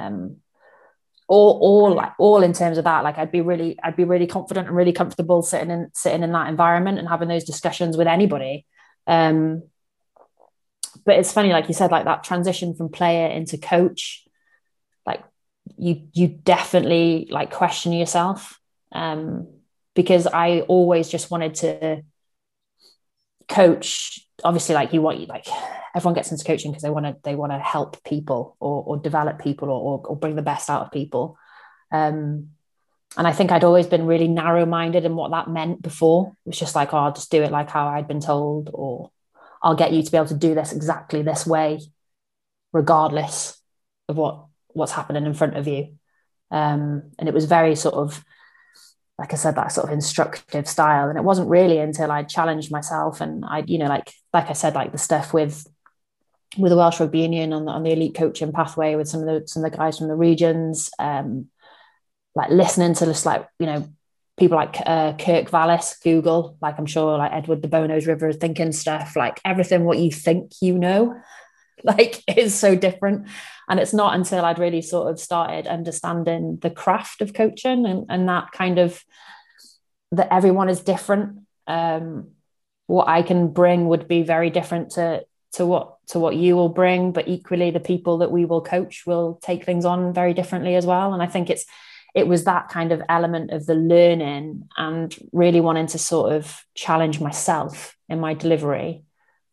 all in terms of that. Like I'd be really confident and really comfortable sitting in that environment and having those discussions with anybody. But it's funny, like you said, like that transition from player into coach, like you definitely like question yourself, because I always just wanted to coach. Obviously, like everyone gets into coaching because they want to help people or develop people or bring the best out of people. And I think I'd always been really narrow-minded in what that meant before. It was just like, oh, I'll just do it like how I'd been told, or I'll get you to be able to do this exactly this way, regardless of what's happening in front of you. And it was very sort of, like I said, that sort of instructive style. And it wasn't really until I challenged myself and I, like I said, like the stuff with the Welsh Rugby Union on the elite coaching pathway with some of the guys from the regions, like listening to just like, people like Kirk Vallis, Google, like I'm sure like Edward the Bono's River thinking stuff, like everything what you think like is so different. And it's not until I'd really sort of started understanding the craft of coaching and that kind of, that everyone is different. What I can bring would be very different to what you will bring, but equally the people that we will coach will take things on very differently as well. And I think it was that kind of element of the learning and really wanting to sort of challenge myself in my delivery,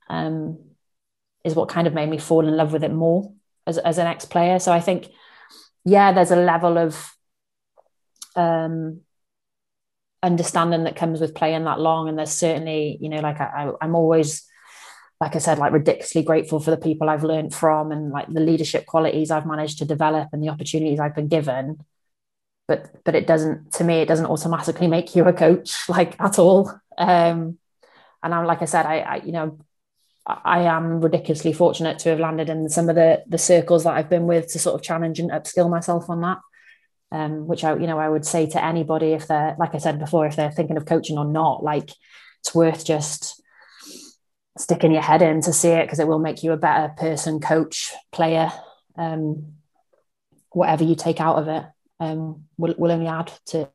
is what kind of made me fall in love with it more as an ex-player. So I think, yeah, there's a level of understanding that comes with playing that long. And there's certainly, like I'm always, like I said, like ridiculously grateful for the people I've learned from and like the leadership qualities I've managed to develop and the opportunities I've been given. But it doesn't automatically make you a coach, like at all. And I'm, like I said, I am ridiculously fortunate to have landed in some of the circles that I've been with to sort of challenge and upskill myself on that. Which I would say to anybody, if they're, like I said before, if they're thinking of coaching or not, like it's worth just sticking your head in to see it, because it will make you a better person, coach, player. Whatever you take out of it will only add to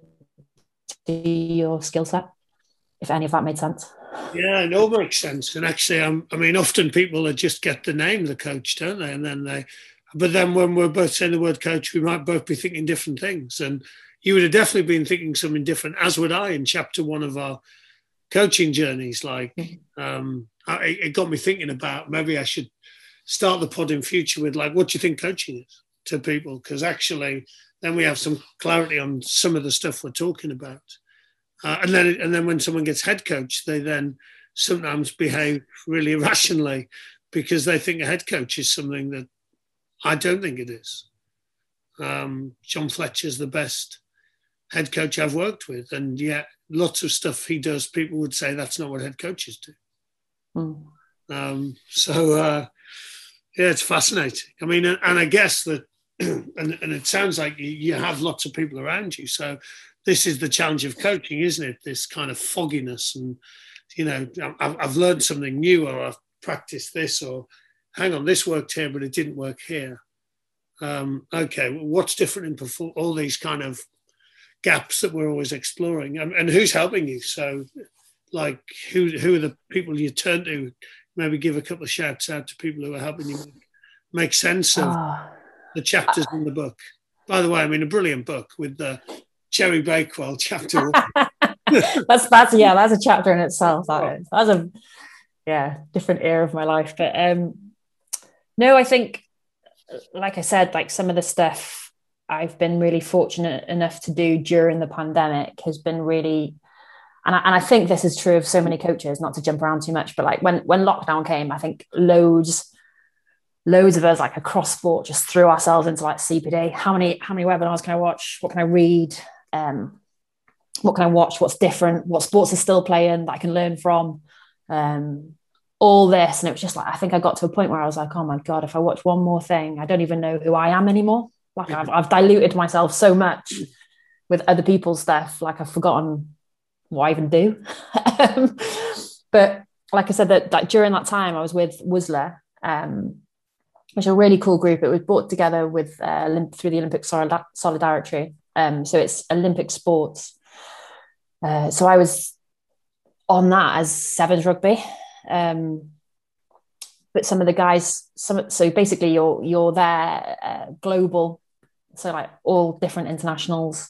your skill set, if any of that made sense. Yeah, it all makes sense. And actually, often people just get the name of the coach, don't they? And then but then when we're both saying the word coach, we might both be thinking different things. And you would have definitely been thinking something different, as would I, in chapter 1 of our coaching journeys. Like, it got me thinking about maybe I should start the pod in future with like, what do you think coaching is to people? Because actually, then we have some clarity on some of the stuff we're talking about. And then when someone gets head coach, they then sometimes behave really irrationally because they think a head coach is something that I don't think it is. John Fletcher's the best head coach I've worked with, and yet lots of stuff he does, people would say that's not what head coaches do. Yeah, it's fascinating. I mean, and I guess that, and it sounds like you have lots of people around you. So this is the challenge of coaching, isn't it? This kind of fogginess and, I've learned something new, or I've practiced this, or hang on, this worked here, but it didn't work here. Okay, well, what's different in all these kind of gaps that we're always exploring, and who's helping you? So, like, who are the people you turn to? Maybe give a couple of shouts out to people who are helping you make sense of the chapters in the book. By the way, I mean, a brilliant book with the Cherry Bakewell chapter 1. that's a chapter in itself. That's a different era of my life. But no, I think, like I said, like some of the stuff I've been really fortunate enough to do during the pandemic has been really, and I think this is true of so many coaches, not to jump around too much, but like when lockdown came, I think loads of us, like across sport, just threw ourselves into like CPD. How many webinars can I watch? What can I read? What can I watch? What's different? What sports are still playing that I can learn from? All this. And it was just like, I think I got to a point where I was like, oh my God, if I watch one more thing, I don't even know who I am anymore. Like I've diluted myself so much with other people's stuff. Like I've forgotten what I even do. But like I said, that during that time I was with WUSLA, which is a really cool group. It was brought together with through the Olympic Solidarity. So it's Olympic sports. So I was on that as Sevens rugby. But some of the guys, so basically you're there global So like all different internationals,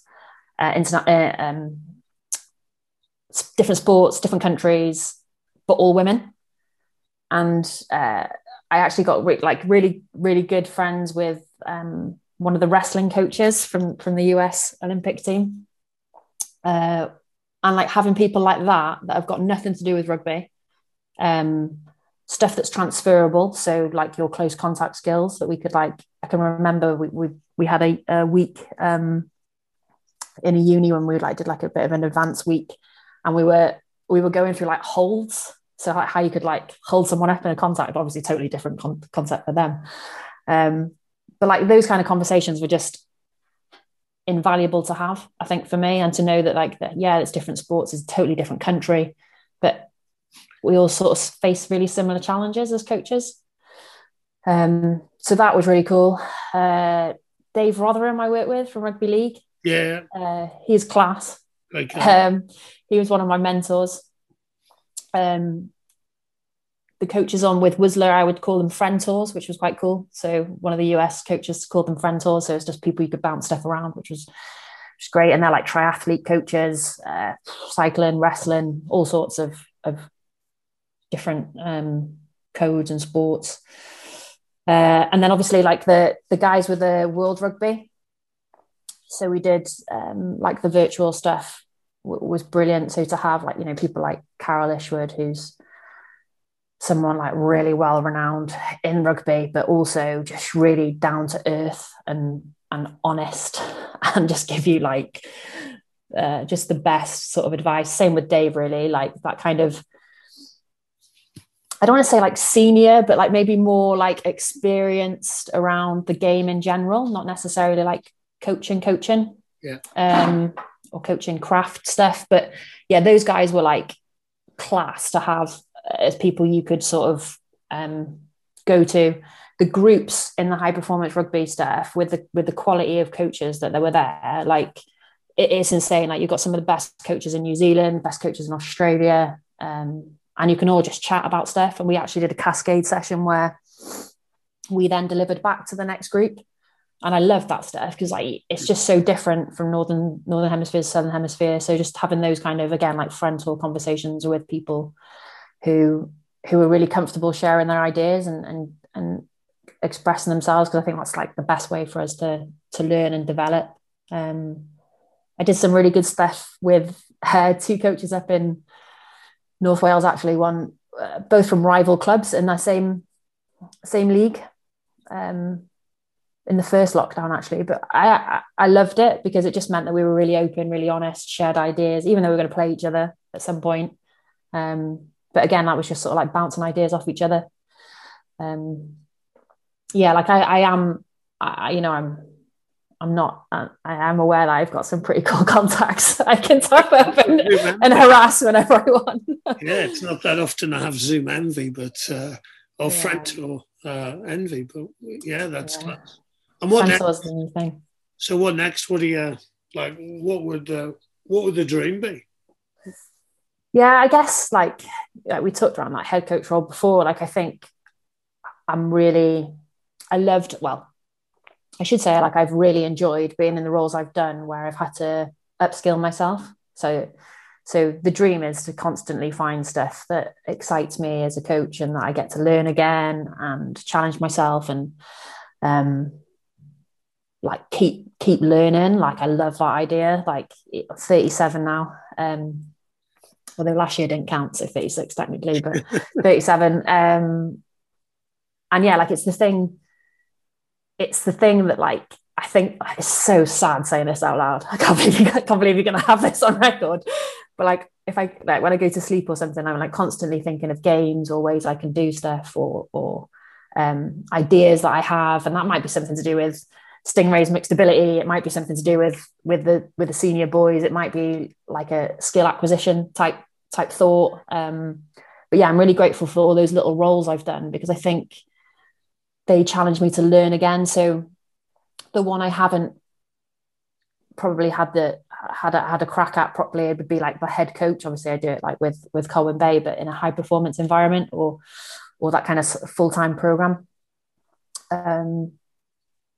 different sports, different countries, but all women. And I actually got really, really good friends with one of the wrestling coaches from the US Olympic team. And like having people like that have got nothing to do with rugby, stuff that's transferable. So like your close contact skills that we could like, I can remember we had a week in a uni when we like did like a bit of an advanced week, and we were going through like holds. So like how you could like hold someone up in a contact, obviously totally different concept for them. But like those kind of conversations were just invaluable to have, I think, for me, and to know that like yeah, it's different sports, it's a totally different country, but we all sort of face really similar challenges as coaches. So that was really cool. Dave Rotherham I work with from Rugby League. Yeah. He's class. He was one of my mentors. The coaches on with Whistler, I would call them friend-tours, which was quite cool. So one of the US coaches called them friend-tours. So it's just people you could bounce stuff around, which was great. And they're like triathlete coaches, cycling, wrestling, all sorts of different codes and sports. And then obviously like the guys with the World Rugby. So we did like the virtual stuff was brilliant. So to have like, you know, people like Carol Ishwood, who's someone like really well renowned in rugby, but also just really down to earth and honest, and just give you like just the best sort of advice. Same with Dave, really, like that kind of, I don't want to say like senior, but like maybe more like experienced around the game in general, not necessarily like coaching, or coaching craft stuff. But yeah, those guys were like class to have as people you could sort of go to. The groups in the high performance rugby stuff with the quality of coaches that were there, like it is insane. Like you've got some of the best coaches in New Zealand, best coaches in Australia, and you can all just chat about stuff. And we actually did a cascade session where we then delivered back to the next group. And I love that stuff because like it's just so different from northern hemisphere to southern hemisphere. So just having those kind of, again, like friend-talk conversations with people who are really comfortable sharing their ideas and expressing themselves, because I think that's like the best way for us to learn and develop. I did some really good stuff with two coaches up in North Wales, actually, one both from rival clubs in that same league. In the first lockdown, actually, but I loved it because it just meant that we were really open, really honest, shared ideas, even though we were going to play each other at some point. But again, that was just sort of like bouncing ideas off each other. Yeah, like I am aware that I've got some pretty cool contacts I can talk up and harass whenever I want. Yeah, it's not that often I have Zoom envy, but or friend or envy, but yeah, that's class. And what next? So what next? What do you like? What would the dream be? Yeah, I guess like we talked around that head coach role before. Like I think I've really enjoyed being in the roles I've done where I've had to upskill myself. So the dream is to constantly find stuff that excites me as a coach and that I get to learn again and challenge myself and like keep learning. Like I love that idea. Like 37 now. Although last year didn't count, so 36 technically, but 37. And yeah, like it's the thing that like I think it's so sad saying this out loud. I can't believe you're gonna have this on record. But like if I like when I go to sleep or something, I'm like constantly thinking of games or ways I can do stuff or ideas that I have, and that might be something to do with Stingrays mixed ability. It might be something to do with the senior boys. It might be like a skill acquisition type thought. But yeah, I'm really grateful for all those little roles I've done because I think they challenge me to learn again. So the one I haven't probably had a crack at properly, it would be like the head coach. Obviously I do it like with Colwyn Bay, but in a high performance environment or that kind of full-time program.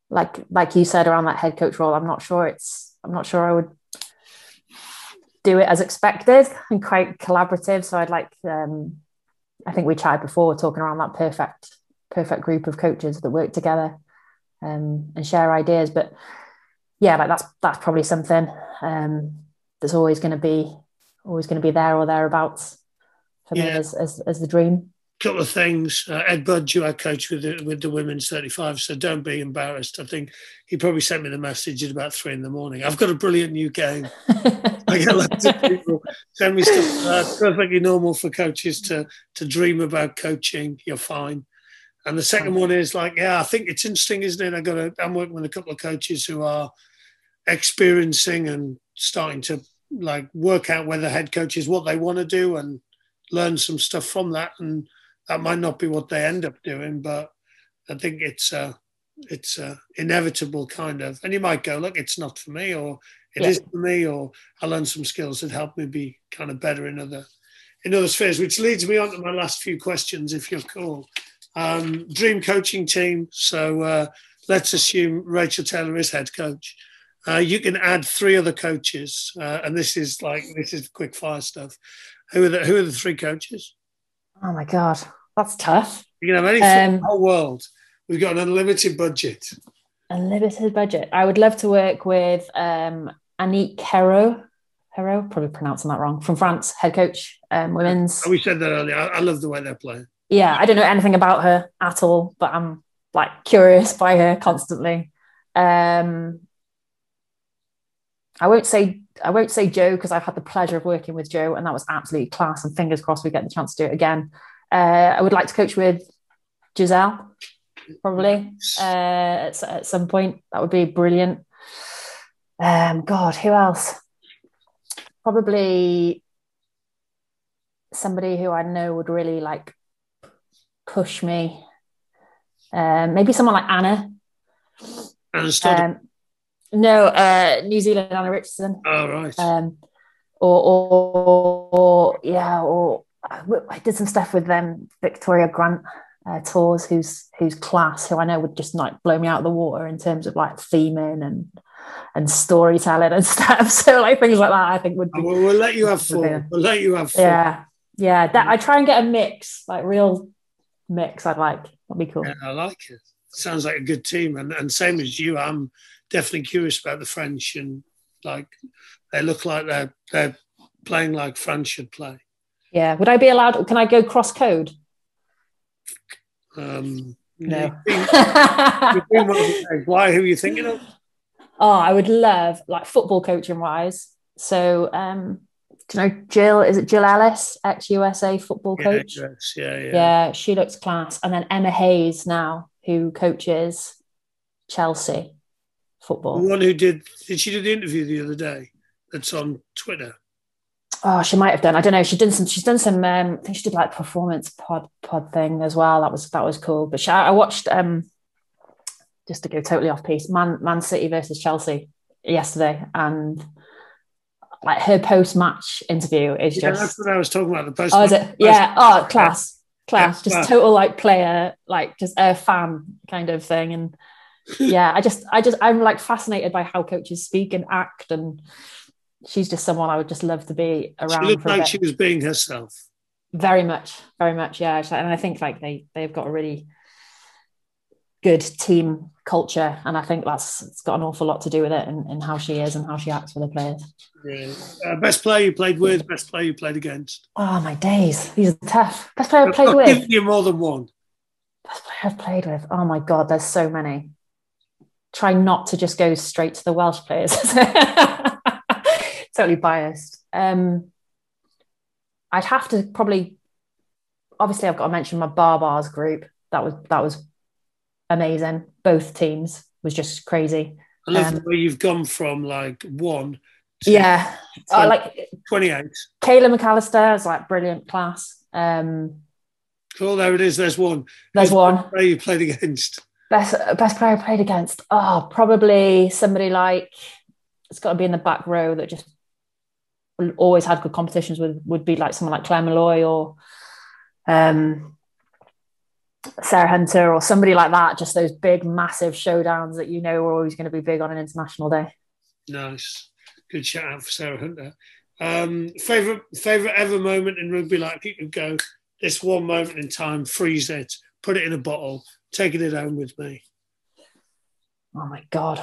like you said around that head coach role, I'm not sure I would do it as expected and quite collaborative. So I'd like, I think we chatted before talking around that perfect group of coaches that work together and share ideas. But yeah, like that's probably something that's always going to be there or thereabouts for me as the dream. Couple of things. Ed Budd, you had coach with the women's 35, so don't be embarrassed. I think he probably sent me the message at about 3 a.m. I've got a brilliant new game. I get lots of people send me stuff. It's perfectly normal for coaches to dream about coaching. You're fine. And the second one is like, I think it's interesting, isn't it? I'm working with a couple of coaches who are experiencing and starting to like work out whether head coach is what they want to do and learn some stuff from that. And that might not be what they end up doing, but I think it's inevitable kind of. And you might go, look, it's not for me, or it is for me, or I learned some skills that help me be kind of better in other spheres, which leads me on to my last few questions, if you're cool. Dream coaching team. So let's assume Rachel Taylor is head coach. You can add 3 other coaches, and this is quick fire stuff. Who are the 3 coaches? Oh my God, that's tough. You can have anything in the whole world. We've got an unlimited budget. Unlimited budget. I would love to work with Annick Hero, probably pronouncing that wrong, from France, head coach, women's. We said that earlier. I love the way they're playing. Yeah, I don't know anything about her at all, but I'm like curious by her constantly. I won't say Joe, because I've had the pleasure of working with Joe, and that was absolutely class. And fingers crossed we get the chance to do it again. I would like to coach with Giselle, probably at some point. That would be brilliant. God, who else? Probably somebody who I know would really like push me. Maybe someone like Anna. Anna Stoddard. No, New Zealand, Anna Richardson. Oh, right. Or I did some stuff with Victoria Grant Tours, who's class, who I know would just like blow me out of the water in terms of like theming and storytelling and stuff. So like things like that, I think would be. We'll let you have fun. We'll let you have fun. Yeah. That I try and get a mix, like real mix. I'd like. That'd be cool. Yeah, I like it. Sounds like a good team, and same as you, I'm definitely curious about the French, and like they look like they're playing like France should play. Yeah. Would I be allowed? Can I go cross code? No. Why? Who are you thinking of? Oh, I would love, like, football coaching wise. So, do you know Jill? Is it Jill Ellis, ex-USA football coach? Yeah. She looks class. And then Emma Hayes now, who coaches Chelsea football. The one who did she do the interview the other day? That's on Twitter. Oh, she might have done. I don't know. She's done some. I think she did like performance pod thing as well. That was cool. But I watched just to go totally off piece, Man City versus Chelsea yesterday, and like her post match interview is just. That's what I was talking about. The post. Oh, is it? Yeah. Oh, class. Yeah, just total like player, like just a fan kind of thing, and yeah, I'm like fascinated by how coaches speak and act, and she's just someone I would just love to be around. She looked like she was being herself. Very much, yeah. And I think like they've got a really good team culture, and I think it's got an awful lot to do with it, and how she is and how she acts with the players. Really. Best player you played with, best player you played against. Oh my days, these are tough. Best player I've played with. Giving you more than one. Best player I've played with. Oh my God, there's so many. Try not to just go straight to the Welsh players. Totally biased. I'd have to probably. Obviously, I've got to mention my Barbars group. That was amazing. Both teams was just crazy. I love the way you've gone from like 1 to like 28. Kayla McAllister is like brilliant class. Cool, there it is. There's one. There's one. Who you played against? Best player I played against. Oh, probably somebody like, it's got to be in the back row that just always had good competitions with, would be like someone like Claire Malloy or Sarah Hunter or somebody like that, just those big, massive showdowns that are always going to be big on an international day. Nice. Good shout out for Sarah Hunter. Favorite ever moment in rugby? Like, you could go, this one moment in time, freeze it, put it in a bottle, taking it home with me. Oh my God.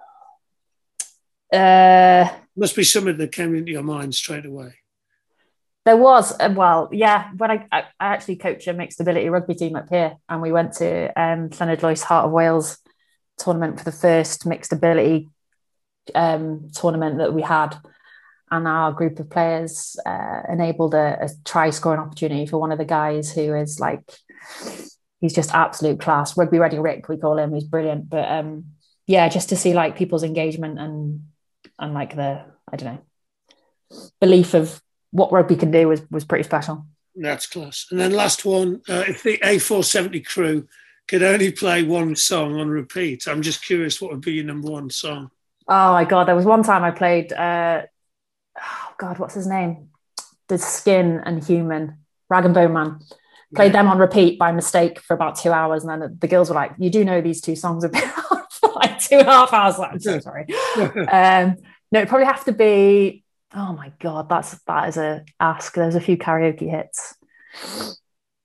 Must be something that came into your mind straight away. There was, when I actually coach a mixed ability rugby team up here, and we went to Llanidloes Heart of Wales tournament for the first mixed ability tournament that we had, and our group of players enabled a try scoring opportunity for one of the guys who is like, he's just absolute class. Rugby Ready Rick, we call him. He's brilliant. But just to see like people's engagement and like the, I don't know, belief of what rugby can do was pretty special. That's class. And then last one, if the A470 crew could only play one song on repeat, I'm just curious, what would be your number one song? Oh my God, there was one time I played, what's his name? The Skin and Human, Rag and Bone Man. Played them on repeat by mistake for about 2 hours. And then the girls were like, you do know these two songs have been on for like 2.5 hours. Like, I'm so sorry. No, it'd probably have to be, oh my God, that is a ask. There's a few karaoke hits. Oh,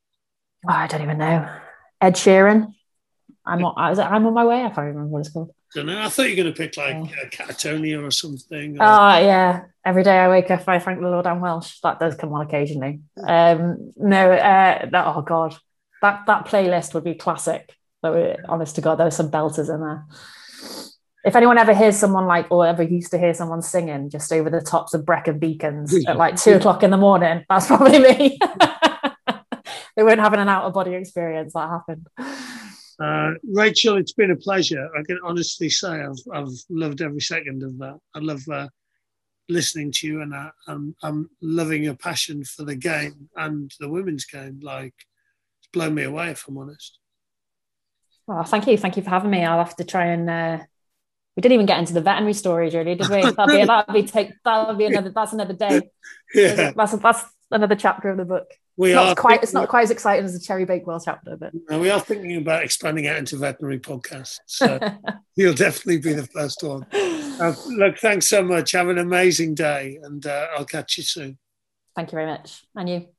I don't even know. Ed Sheeran. I'm on my way. I can't remember what it's called. I don't know. I thought you were going to pick like Catatonia or something. Yeah. Every day I wake up, I thank the Lord I'm Welsh. That does come on occasionally. Oh God, that playlist would be classic. Honest to God, there were some belters in there. If anyone ever hears someone or ever used to hear someone singing just over the tops of Brecon Beacons at like 2:00 in the morning, that's probably me. They weren't having an out of body experience. That happened. Rachel, it's been a pleasure. I can honestly say I've loved every second of that. I love listening to you, and I'm loving your passion for the game and the women's game. Like, it's blown me away, if I'm honest. Oh, thank you for having me. I'll have to try and. We didn't even get into the veterinary stories, really, did we? That's another day. Yeah. That's another chapter of the book. It's not quite as exciting as the Cherry Bakewell chapter, but we are thinking about expanding out into veterinary podcasts. So you'll definitely be the first one. Look, thanks so much. Have an amazing day, and I'll catch you soon. Thank you very much. And you.